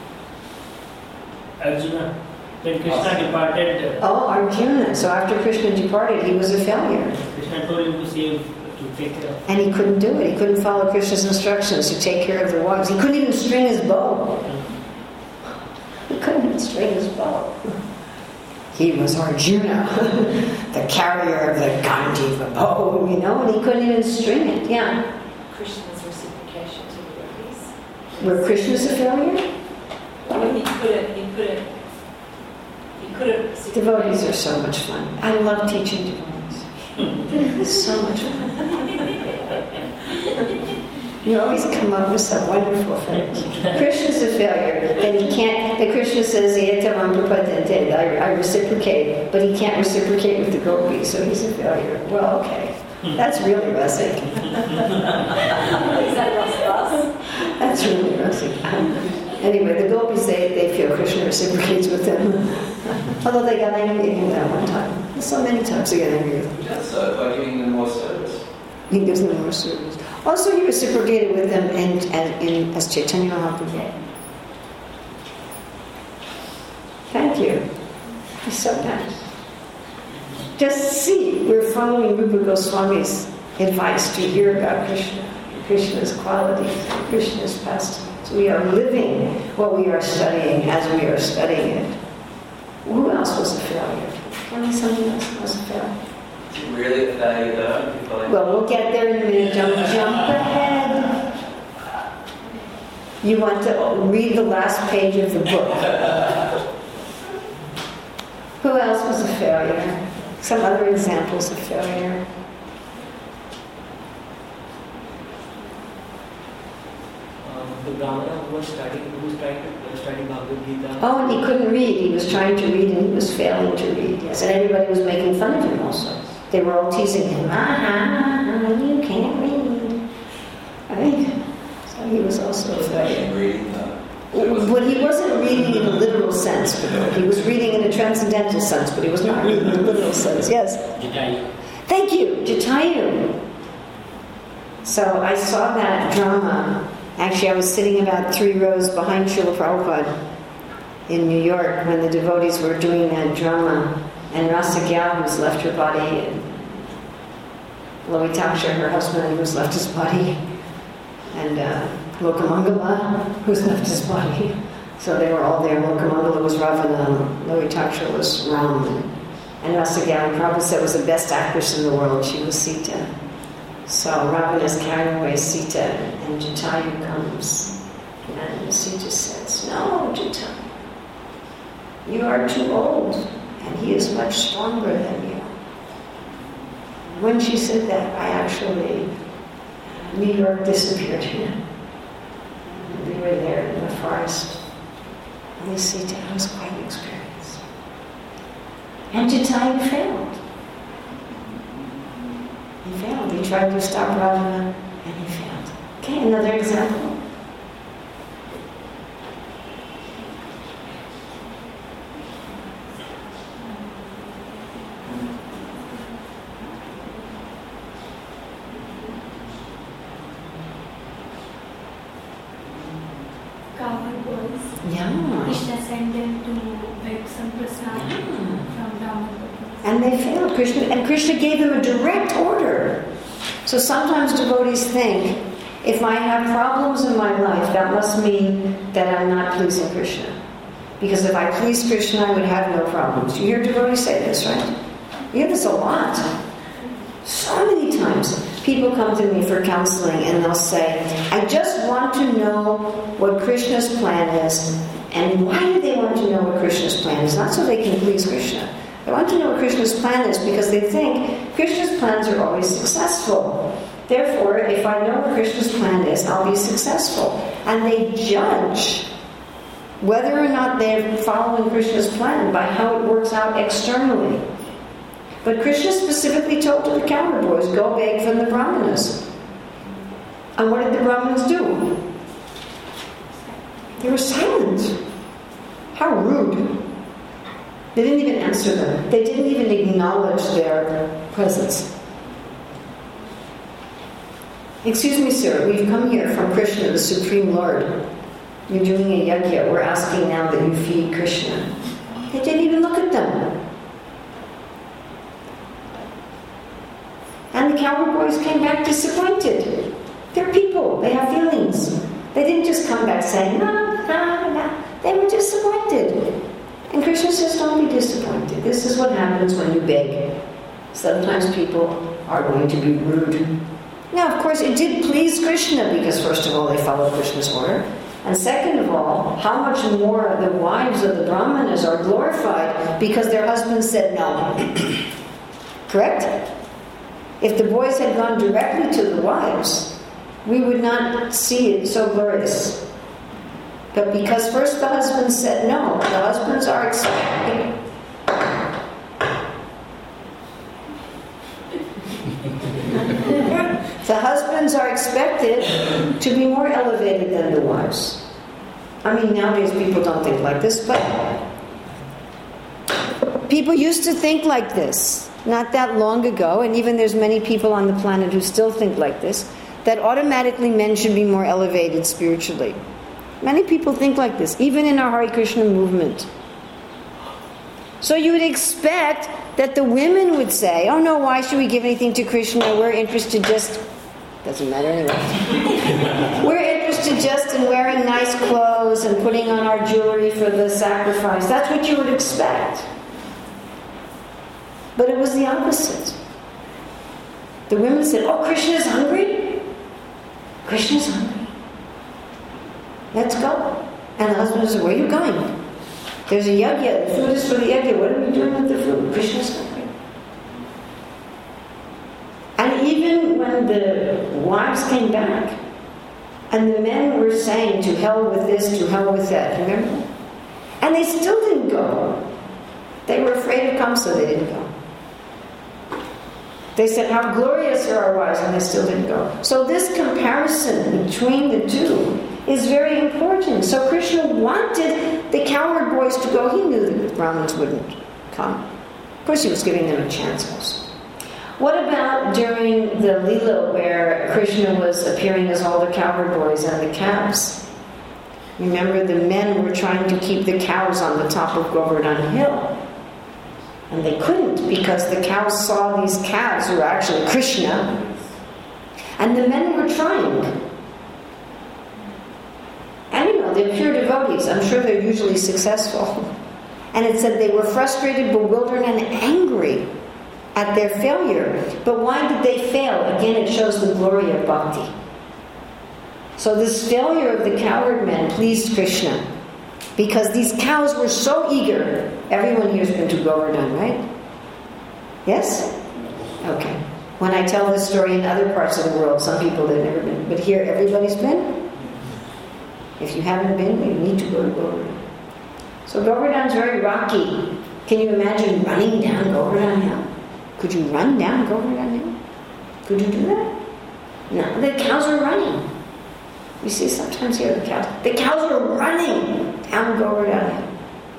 Arjuna, when Krishna departed... Oh, Arjuna. So after Krishna departed, he was a failure. Krishna told him to take care of... And he couldn't do it. He couldn't follow Krishna's instructions to take care of the wives. He couldn't even string his bow. He couldn't even string his bow. He was Arjuna, the carrier of the Gandiva bow, and he couldn't even string it. Yeah. Krishna's reciprocation to the gopis. Were Krishna's a failure? He couldn't. Devotees are so much fun. I love teaching devotees. It's so much fun. You always come up with some wonderful things. Krishna's a failure. That he can't. That Krishna says, I reciprocate, but he can't reciprocate with the gopis, so he's a failure. Well, okay. That's really rustic. Is that Rasas? That's really rustic. Anyway, the gopis, they feel Krishna reciprocates with them. Although they got angry at him that one time. So many times they got angry with him. That's by giving them more service. He gives them more service. Also, he reciprocated with them as Chaitanya Mahaprabhu. Thank you. He's so nice. Just see, we're following Rupa Goswami's advice to hear about Krishna, Krishna's qualities, Krishna's pastimes. We are living what we are studying as we are studying it. Who else was a failure? Tell me something else who was a failure. Is it really a failure though? Well, we'll get there in a minute. Jump ahead. You want to read the last page of the book. Who else was a failure? Some other examples of failure. The Brahmana who was trying to study Bhagavad Gita. Oh, and he couldn't read. He was trying to read and he was failing to read. Yes, and everybody was making fun of him also. They were all teasing him. You can't read. Right? So he was also a failure. But he wasn't reading in a literal sense. He was reading in a transcendental sense, but he was not reading in a literal sense. Yes? Jatayu. Thank you, Jatayu. So I saw that drama. Actually, I was sitting about 3 rows behind Srila Prabhupada in New York when the devotees were doing that drama. And Rasa Gyal, who's left her body, and Lohitaksha, her husband, who's left his body, and Lokamangala, who's left his body. So they were all there. Lokamangala was Ravana, Lohitaksha was Ram, and Rasa Gyal, Prabhupada said, was the best actress in the world. She was Sita. So Ravana is carrying away Sita, and Jatayu comes, and Sita says, "No, Jatayu, you are too old, and he is much stronger than you." When she said that, New York disappeared here. We were there in the forest. And Sita was quite experienced. And Jatayu failed. He failed. He tried to stop Ravana, and he failed. Okay, another example. Krishna sent them to beg some prasad from Brahman. And they failed. Krishna gave them a direct order. So sometimes devotees think, if I have problems in my life, that must mean that I'm not pleasing Krishna. Because if I please Krishna, I would have no problems. You hear devotees say this, right? You hear this a lot. So many times. People come to me for counseling and they'll say, I just want to know what Krishna's plan is. And why do they want to know what Krishna's plan is? Not so they can please Krishna. They want to know what Krishna's plan is because they think Krishna's plans are always successful. Therefore, if I know what Krishna's plan is, I'll be successful. And they judge whether or not they're following Krishna's plan by how it works out externally. But Krishna specifically told to the cowherd boys, go beg from the Brahmanas. And what did the Brahmanas do? They were silent. How rude. They didn't even answer them. They didn't even acknowledge their presence. Excuse me, sir, we've come here from Krishna, the Supreme Lord. You're doing a yajna. We're asking now that you feed Krishna. They didn't even look at them. And the cowherd boys came back disappointed. They're people. They have feelings. They didn't just come back saying, no. They were disappointed. And Krishna says, don't be disappointed. This is what happens when you beg. Sometimes people are going to be rude. Now, of course, it did please Krishna because, first of all, they followed Krishna's order. And second of all, how much more the wives of the Brahmanas are glorified because their husbands said no. Correct? If the boys had gone directly to the wives, we would not see it so glorious. But because first the husbands said no, the husbands are expecting. The husbands are expected to be more elevated than the wives. I mean, nowadays people don't think like this, but people used to think like this not that long ago, and even there's many people on the planet who still think like this, that automatically men should be more elevated spiritually. Many people think like this, even in our Hare Krishna movement. So you would expect that the women would say, oh no, why should we give anything to Krishna? We're interested just... Doesn't matter anyway. We're interested just in wearing nice clothes and putting on our jewelry for the sacrifice. That's what you would expect. But it was the opposite. The women said, oh, Krishna's hungry? Krishna's hungry. Let's go. And the husband said, where are you going? There's a yajna. The food is for the yajna. What are we doing with the food? Krishna's hungry. And even when the wives came back, and the men were saying, to hell with this, to hell with that, remember? And they still didn't go. They were afraid of Kamsa, they didn't go. They said, how glorious are our wives, and they still didn't go. So this comparison between the two is very important. So Krishna wanted the cowherd boys to go. He knew the Brahmins wouldn't come. Of course, he was giving them a chance also. What about during the Leela where Krishna was appearing as all the cowherd boys and the calves? Remember, the men were trying to keep the cows on the top of Govardhan Hill. And they couldn't because the cows saw these calves who were actually Krishna. And the men were trying. And you know, they're pure devotees. I'm sure they're usually successful. And it said they were frustrated, bewildered, and angry at their failure. But why did they fail? Again, it shows the glory of bhakti. So this failure of the cowherd men pleased Krishna. Because these cows were so eager. Everyone here has been to Govardhan, right? Yes? Okay. When I tell this story in other parts of the world, some people have never been. But here, everybody's been? If you haven't been, you need to go to Govardhan. So Govardhan's very rocky. Can you imagine running down Govardhan Hill? Could you run down Govardhan Hill? Could you do that? No, the cows were running. You see sometimes here the cows. The cows were running down Govardhan Hill.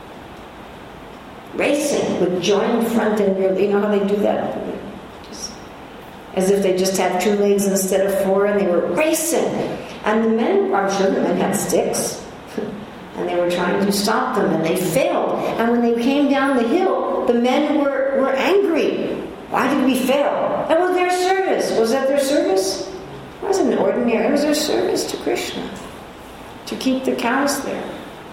Racing with joined front and rear. You know how they do that? Just, as if they just had 2 legs instead of 4, and they were racing. And the men, I'm sure the men had sticks. And they were trying to stop them, and they failed. And when they came down the hill, the men were angry. Why did we fail? That was their service. Was that their service? It wasn't ordinary. It was their service to Krishna, to keep the cows there.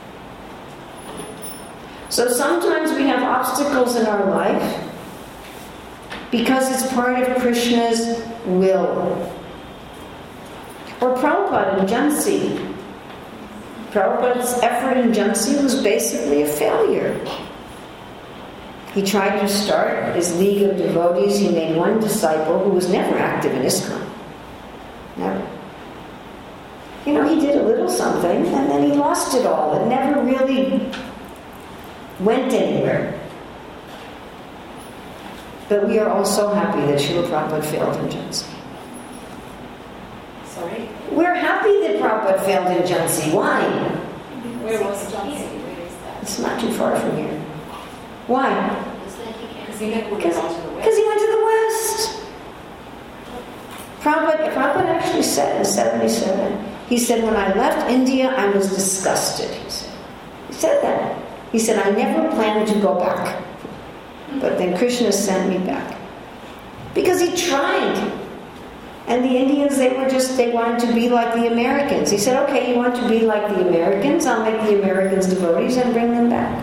So sometimes we have obstacles in our life because it's part of Krishna's will. Or Prabhupada in Jhansi. Prabhupada's effort in Jhansi was basically a failure. He tried to start his League of Devotees. He made one disciple who was never active in ISKCON. Never. He did a little something, and then he lost it all. It never really went anywhere. But we are all so happy that Srila Prabhupada failed in Jhansi. Sorry? We're happy that Prabhupada failed in Jhansi. Why? Where was Jhansi? Where is that? It's not too far from here. Why? Because he never went to the west. Because he went to the west. Prabhupada actually said in 77, he said, when I left India, I was disgusted, he said that. He said, I never planned to go back. But then Krishna sent me back. Because he tried. And the Indians, they wanted to be like the Americans. He said, okay, you want to be like the Americans? I'll make the Americans devotees and bring them back.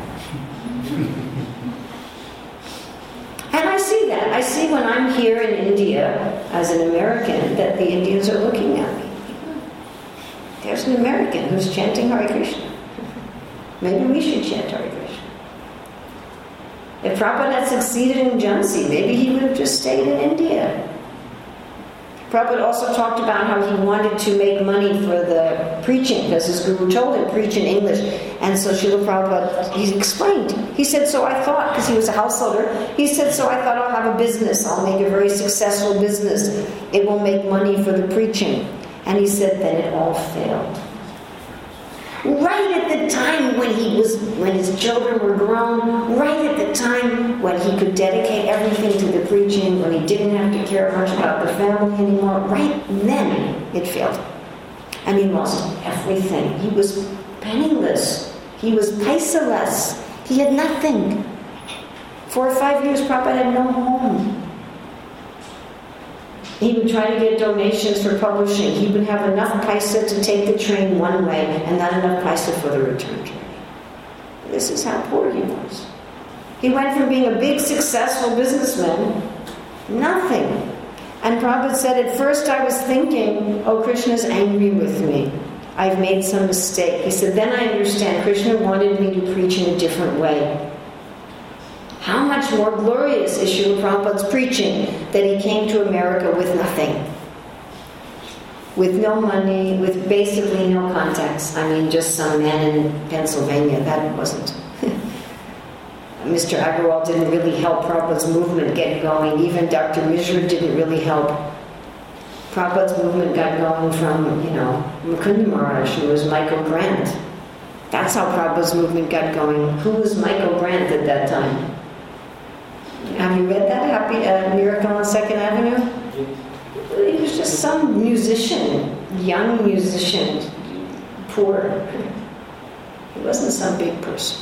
And I see that. I see when I'm here in India as an American that the Indians are looking at me. There's an American who's chanting Hare Krishna. Maybe we should chant Hare Krishna. If Prabhupada had succeeded in Jhansi, maybe he would have just stayed in India. Prabhupada also talked about how he wanted to make money for the preaching, because his guru told him, preach in English. And so Srila Prabhupada, he explained. He said, so I thought, because he was a householder, he said, so I thought I'll have a business. I'll make a very successful business. It will make money for the preaching. And he said, then it all failed. Right at the time when his children were grown, right at the time when he could dedicate everything to the preaching, when he didn't have to care much about the family anymore, right then it failed. And he lost everything. He was penniless. He was paisa-less. He had nothing. 4 or 5 years, Prabhupada had no home. He would try to get donations for publishing. He would have enough paisa to take the train one way and not enough paisa for the return journey. This is how poor he was. He went from being a big, successful businessman, nothing. And Prabhupada said, at first I was thinking, oh, Krishna's angry with me. I've made some mistake. He said, then I understand. Krishna wanted me to preach in a different way. How much more glorious is Srila Prabhupada's preaching that he came to America with nothing. With no money, with basically no contacts. I mean, just some man in Pennsylvania. That wasn't. Mr. Agarwal didn't really help Prabhupada's movement get going. Even Dr. Mishra didn't really help. Prabhupada's movement got going from, Mukunda Maharaj, who was Michael Grant. That's how Prabhupada's movement got going. Who was Michael Grant at that time? Have you read that, Miracle on 2nd Avenue? He was just some musician, young musician, poor. He wasn't some big person.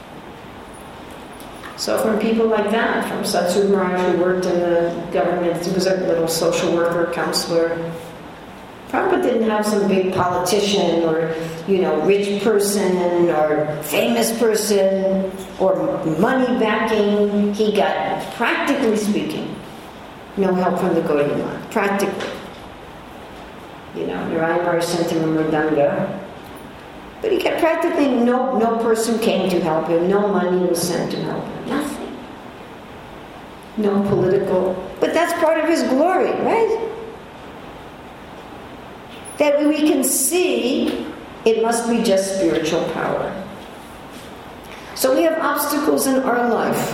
So from people like that, from Satsuru Maharaj, who worked in the government, he was a little social worker, counselor. Prabhupada didn't have some big politician or, rich person or famous person or money backing. He got, practically speaking, no help from the Gaudiya Math. Practically. Narayan Maharaj sent him a mridanga. But he got practically no person came to help him. No money was sent to help him. Nothing. No political. But that's part of his glory, right? That we can see it must be just spiritual power. So we have obstacles in our life.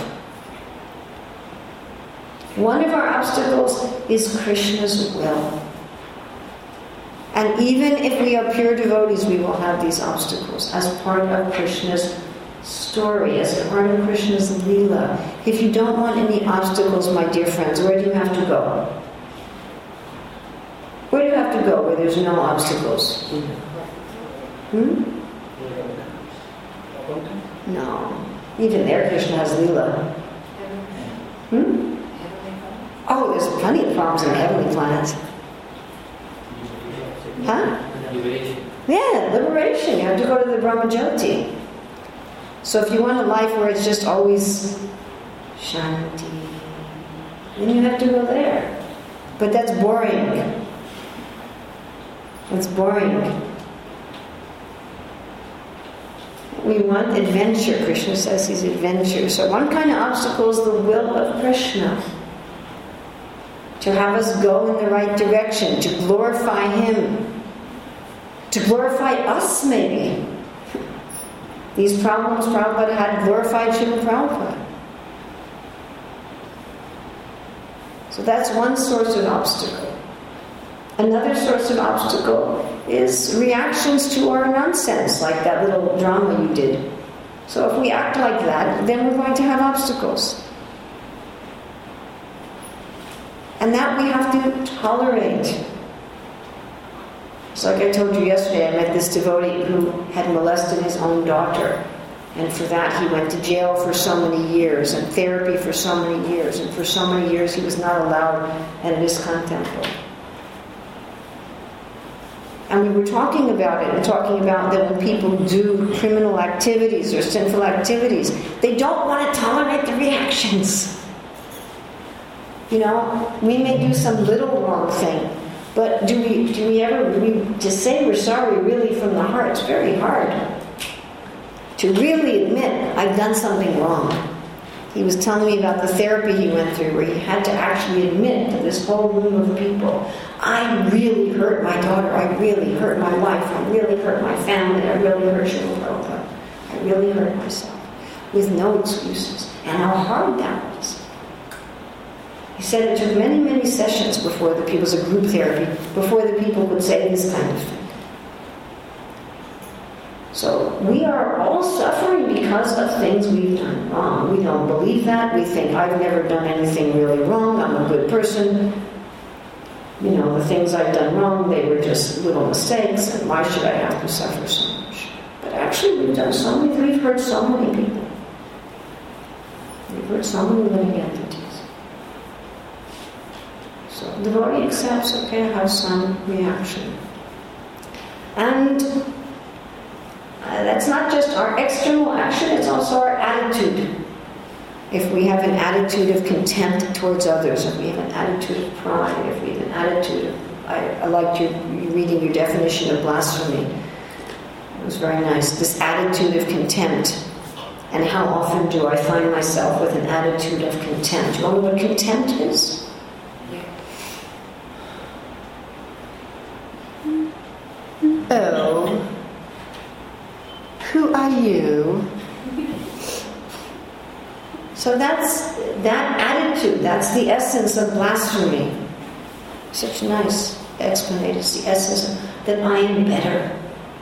One of our obstacles is Krishna's will. And even if we are pure devotees, we will have these obstacles as part of Krishna's story, as part of Krishna's Leela. If you don't want any obstacles, my dear friends, where do you have to go? Where do you have to go where there's no obstacles? No. Even there, Krishna has Leela. Oh, there's plenty of problems in the heavenly planets. Huh? Yeah, liberation. You have to go to the Brahmajyoti. So if you want a life where it's just always Shanti, then you have to go there. But that's boring. It's boring. We want adventure. Krishna says he's adventure. So one kind of obstacle is the will of Krishna. To have us go in the right direction, to glorify Him, to glorify us maybe. These problems Prabhupada had glorified Srila Prabhupada. So that's one source of obstacle. Another source of obstacle is reactions to our nonsense, like that little drama you did. So if we act like that, then we're going to have obstacles. And that we have to tolerate. So like I told you yesterday, I met this devotee who had molested his own daughter. And for that he went to jail for so many years, and therapy for so many years. And for so many years he was not allowed at an ISKCON temple. And we were talking about it, and talking about that when people do criminal activities or sinful activities, they don't want to tolerate the reactions. You know, we may do some little wrong thing, but do we ever to say we're sorry really from the heart? It's very hard to really admit I've done something wrong. He was telling me about the therapy he went through, where he had to actually admit to this whole room of people, I really hurt my daughter, I really hurt my wife, I really hurt my family, I really hurt Srila Prabhupada, I really hurt myself, with no excuses. And how hard that was. He said it took many, many sessions before the people, it was a group therapy, before the people would say this kind of thing. So we are all suffering because of things we've done wrong. We don't believe that. We think, I've never done anything really wrong. I'm a good person. You know, the things I've done wrong, they were just little mistakes, and why should I have to suffer so much? But actually, we've hurt so many people. We've hurt so many living entities. So the devotee accepts, okay, I have some reaction. And that's not just our external action, it's also our attitude. If we have an attitude of contempt towards others, if we have an attitude of pride, if we have an attitude of... I liked you reading your definition of blasphemy. It was very nice. This attitude of contempt. And how often do I find myself with an attitude of contempt? You all know what contempt is? Oh... Who are you? So that's that attitude, that's the essence of blasphemy. Such nice explanation. It's the essence of that I am better.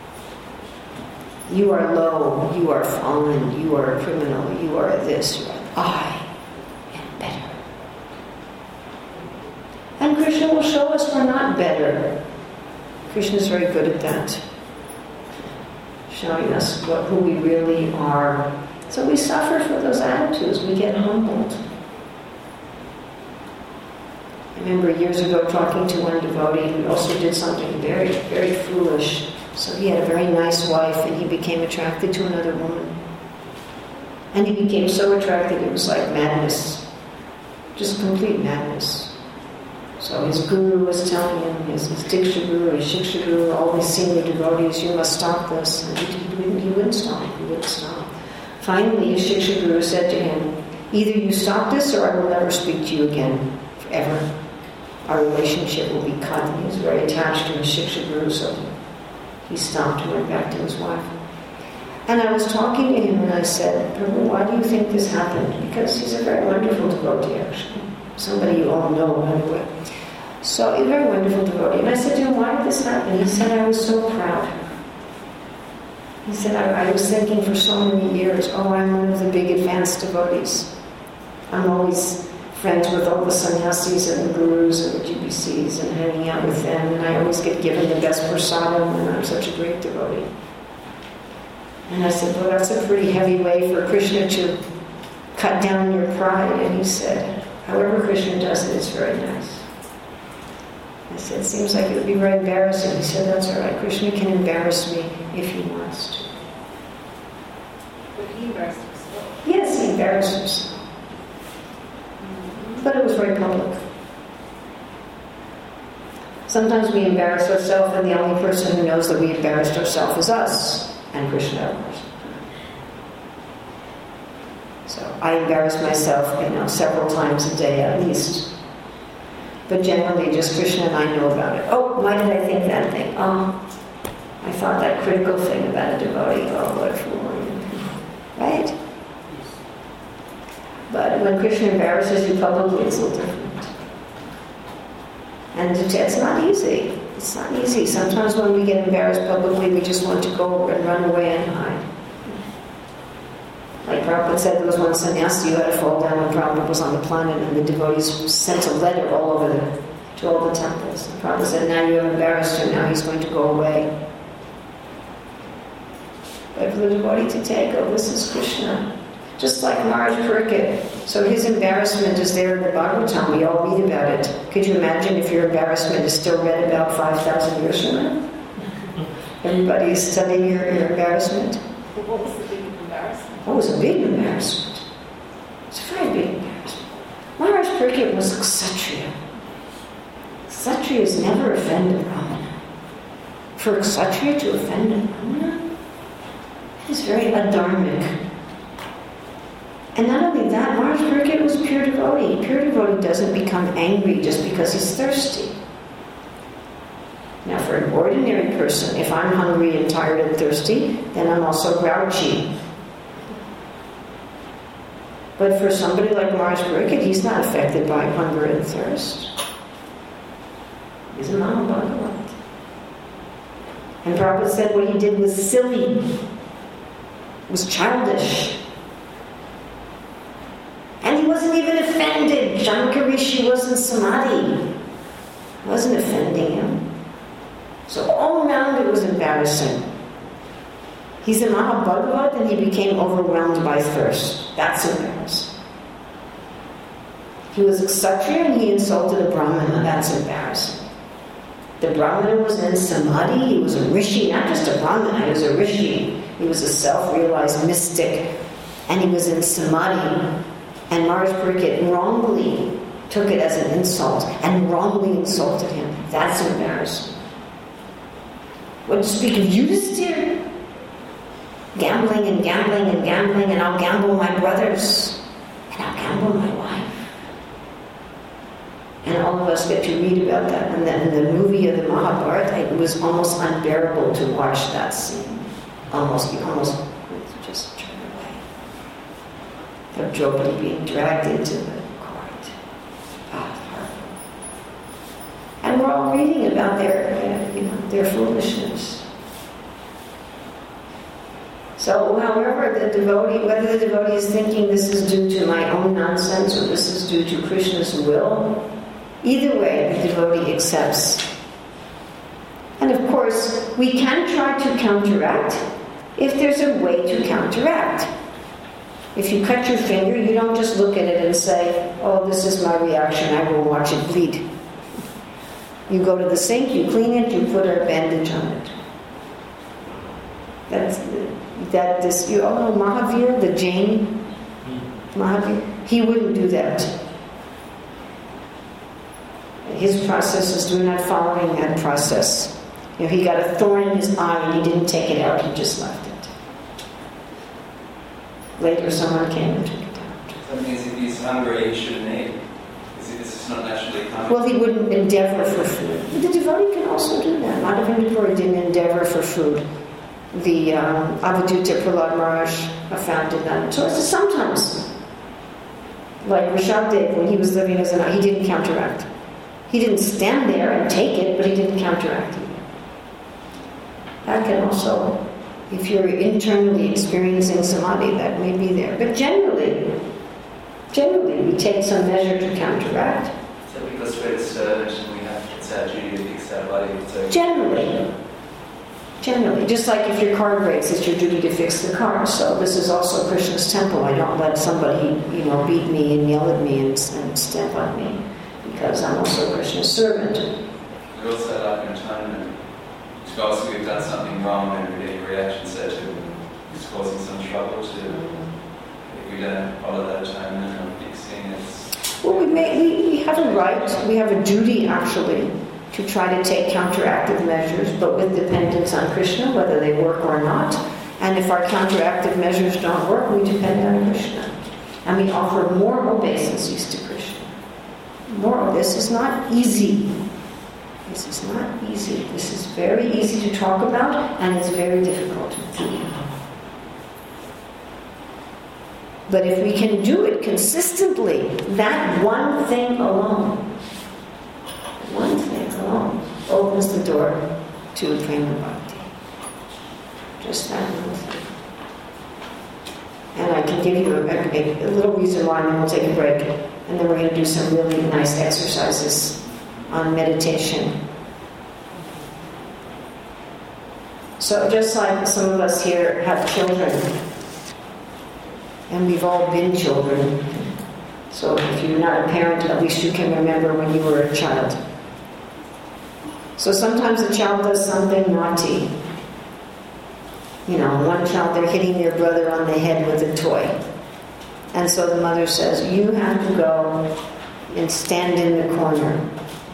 You are low, you are fallen, you are a criminal, you are this, you are I am better. And Krishna will show us we're not better. Krishna is very good at that. Showing us who we really are. So we suffer for those attitudes. We get humbled. I remember years ago talking to one devotee who also did something very, very foolish. So he had a very nice wife and he became attracted to another woman. And he became so attracted it was like madness. Just complete madness. So his guru was telling him, his Diksha guru, his Shiksha guru, all these senior devotees, you must stop this. And he wouldn't stop. He wouldn't stop. Finally, his Shiksha guru said to him, either you stop this or I will never speak to you again forever. Our relationship will be cut. And he was very attached to his Shiksha guru, so he stopped and went back to his wife. And I was talking to him and I said, Prabhu, why do you think this happened? Because he's a very wonderful devotee, actually. Somebody you all know, anyway. So he's a very wonderful devotee. And I said to him, why did this happen? He said, I was so proud. He said, I was thinking for so many years, I'm one of the big advanced devotees. I'm always friends with all the sannyasis and the gurus and the GBCs and hanging out with them. And I always get given the best prasadam and I'm such a great devotee. And I said, well, that's a pretty heavy way for Krishna to cut down your pride. And he said, however Krishna does it, it's very nice. I said, it seems like it would be very embarrassing. He said, that's all right. Krishna can embarrass me if he wants to. But he embarrassed himself. Yes, he embarrassed himself. But it was very public. Sometimes we embarrass ourselves, and the only person who knows that we embarrassed ourselves is us, and Krishna, of course. So I embarrass myself, several times a day at least. But generally, just Krishna and I know about it. Oh, why did I think that thing? Oh, I thought that critical thing about a devotee. Oh, what a fool. Right? But when Krishna embarrasses you publicly, it's a little different. And it's not easy. It's not easy. Sometimes when we get embarrassed publicly, we just want to go and run away and hide. Like Prabhupada said, there was one sannyasi who had to fall down when Prabhupada was on the planet, and the devotees sent a letter all over to all the temples. And Prabhupada said, now you have embarrassed him, now he's going to go away. But for the devotee to take, oh, this is Krishna. Just like Maharaj Pariksit. So his embarrassment is there in the Bhagavatam. We all read about it. Could you imagine if your embarrassment is still read about 5,000 years from now? Everybody is studying your embarrassment. What was the big embarrassment? Oh, it was a big embarrassment. It's a very big embarrassment. Maharaj Pariksit was a Kshatriya. Kshatriyas never offend a Brahmana. For a Kshatriya to offend a Brahmana is very adharmic. And not only that, Maharaj Pariksit was a pure devotee. Pure devotee doesn't become angry just because he's thirsty. Now, for an ordinary person, if I'm hungry and tired and thirsty, then I'm also grouchy. But for somebody like Maharaj Pariksit, he's not affected by hunger and thirst. He's a Mahabhagavat. And Prabhupada said what he did was silly, was childish. And he wasn't even offended. Janaka Rishi wasn't samadhi. Wasn't offending him. So all around it was embarrassing. He's a Mahabhagavat and he became overwhelmed by thirst. That's embarrassing. He was a Kshatriya and he insulted a Brahmana. That's embarrassing. The Brahmana was in samadhi. He was a rishi, not just a Brahmana. He was a rishi. He was a self-realized mystic. And he was in samadhi. And Maharaj Pariksit wrongly took it as an insult and wrongly insulted him. That's embarrassing. What to speak of Yudhisthira? Gambling and gambling and gambling, and I'll gamble my brothers, and I'll gamble my wife. And all of us get to read about that. And then in the movie of the Mahabharata, it was almost unbearable to watch that scene. You almost just turn away. Of Draupadi being dragged into the court. Horrible. And we're all reading about their foolishness. So, however, the devotee, whether the devotee is thinking this is due to my own nonsense or this is due to Krishna's will, either way, the devotee accepts. And of course, we can try to counteract if there's a way to counteract. If you cut your finger, you don't just look at it and say, oh, this is my reaction, I will watch it bleed. You go to the sink, you clean it, you put a bandage on it. Mahavir, the Jain Mahavir, he wouldn't do that. His process is we're not following that process. He got a thorn in his eye and he didn't take it out, he just left it. Later someone came and took it out. That means if he's hungry, he shouldn't eat. This is not naturally hungry. Well, he wouldn't endeavor for food. The devotee can also do that. Madhavendra Puri didn't endeavor for food. The Avadhuta Prahlad Maharaj founded that. So sometimes, like Rishabdev, when he was living as an he didn't counteract. He didn't stand there and take it, but he didn't counteract it. That can also, if you're internally experiencing samadhi, that may be there. But generally, we take some measure to counteract. So because we're disturbed and we have, it's our duty to fix our body. So Generally. Generally, just like if your car breaks, it's your duty to fix the car. So this is also Krishna's temple. I don't let somebody, beat me and yell at me and stamp on me, because I'm also Krishna's servant. We also allow your time, and suppose we've done something wrong and we're getting a reaction set to it's causing some trouble to. If we don't follow that atonement or fixing it. Well, we have a right, we have a duty actually, to try to take counteractive measures, but with dependence on Krishna, whether they work or not. And if our counteractive measures don't work, we depend on Krishna. And we offer more obeisances to Krishna. This is not easy. This is not easy. This is very easy to talk about, and it's very difficult to do. But if we can do it consistently, that one thing alone, opens the door to prema bhakti. Just that one thing. And I can give you a little reason why, and then we'll take a break. And then we're going to do some really nice exercises on meditation. So just like some of us here have children, and we've all been children. So if you're not a parent, at least you can remember when you were a child. So sometimes a child does something naughty. One child, they're hitting their brother on the head with a toy. And so the mother says, you have to go and stand in the corner.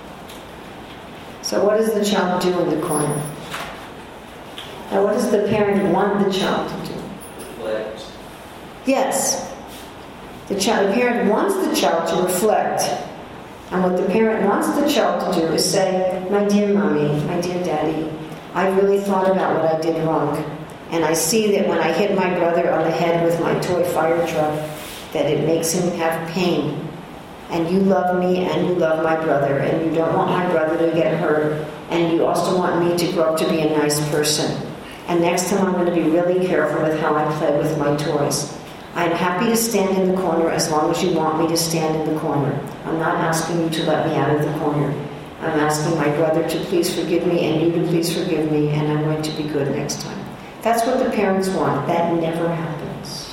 So what does the child do in the corner? Now what does the parent want the child to do? Reflect. Yes. The parent wants the child to reflect. And what the parent wants the child to do is say, my dear mommy, my dear daddy, I really thought about what I did wrong. And I see that when I hit my brother on the head with my toy fire truck, that it makes him have pain. And you love me and you love my brother, and you don't want my brother to get hurt, and you also want me to grow up to be a nice person. And next time I'm going to be really careful with how I play with my toys. I'm happy to stand in the corner as long as you want me to stand in the corner. I'm not asking you to let me out of the corner. I'm asking my brother to please forgive me and you to please forgive me, and I'm going to be good next time. That's what the parents want. That never happens.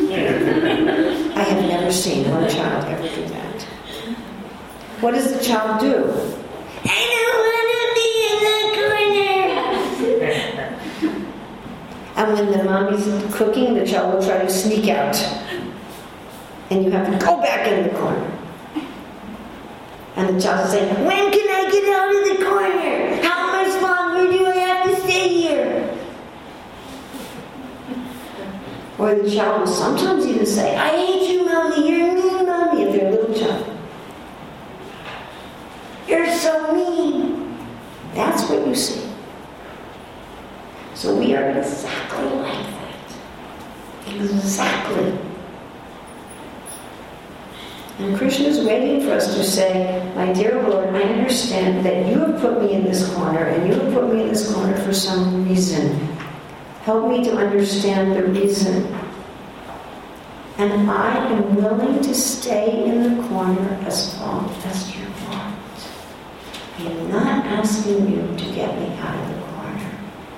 I have never seen one child ever do that. What does the child do? I don't want to be in the corner. And when the mommy's cooking, the child will try to sneak out. And you have to go back in the corner. And the child will say, when can I get out of the corner? How much longer do I have to stay here? Or the child will sometimes even say, I hate you, mommy, you're mean, mommy, if they're a little child. You're so mean. That's what you see. So we are exactly like that. Exactly. And Krishna is waiting for us to say, my dear Lord, I understand that you have put me in this corner, and you have put me in this corner for some reason. Help me to understand the reason. And I am willing to stay in the corner as long as you want. I am not asking you to get me out of the corner.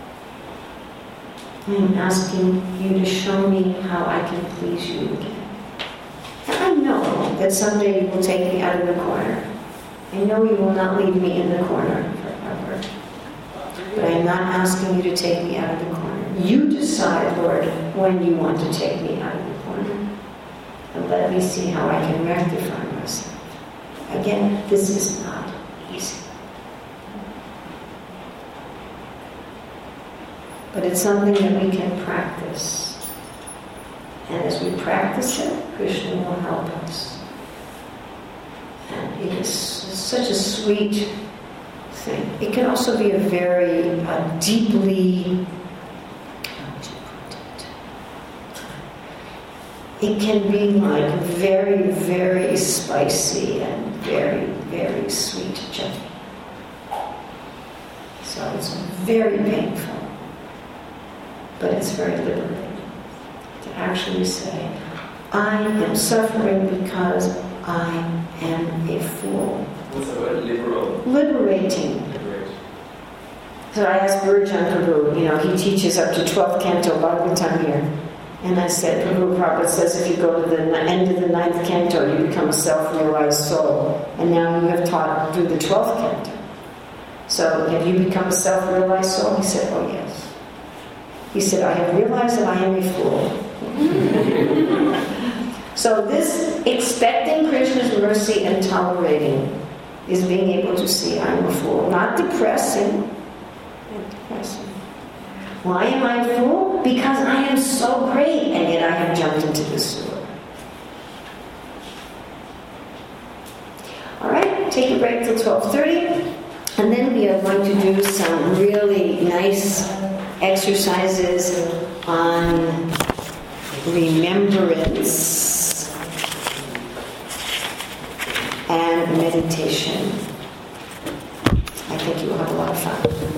I am asking you to show me how I can please you again. And I know that someday you will take me out of the corner. I know you will not leave me in the corner forever. But I am not asking you to take me out of the corner. You decide, Lord, when you want to take me out of the corner. And let me see how I can rectify myself. Again, this is not easy. But it's something that we can practice. And as we practice it, Krishna will help us. And it is such a sweet thing. It can also be a very deeply... It can be like very, very spicy and very, very sweet chutney. So it's very painful. But it's very liberating to actually say, I am suffering because I am a fool. What's the word? Liberal. Liberating. So I asked Burjan Prabhu, he teaches up to 12th canto Bhagavatam here. And I said, Prabhu Prabhupada says if you go to the end of the 9th canto, you become a self-realized soul. And now you have taught through the 12th canto. So have you become a self-realized soul? He said, oh yes. He said, I have realized that I am a fool. So this expecting Krishna's mercy and tolerating is being able to see I'm a fool. Not depressing. Why am I a fool? Because I am so great and yet I have jumped into the sewer. Alright, take a break till 12:30. And then we are going to do some really nice exercises on remembrance and meditation. I think you will have a lot of fun.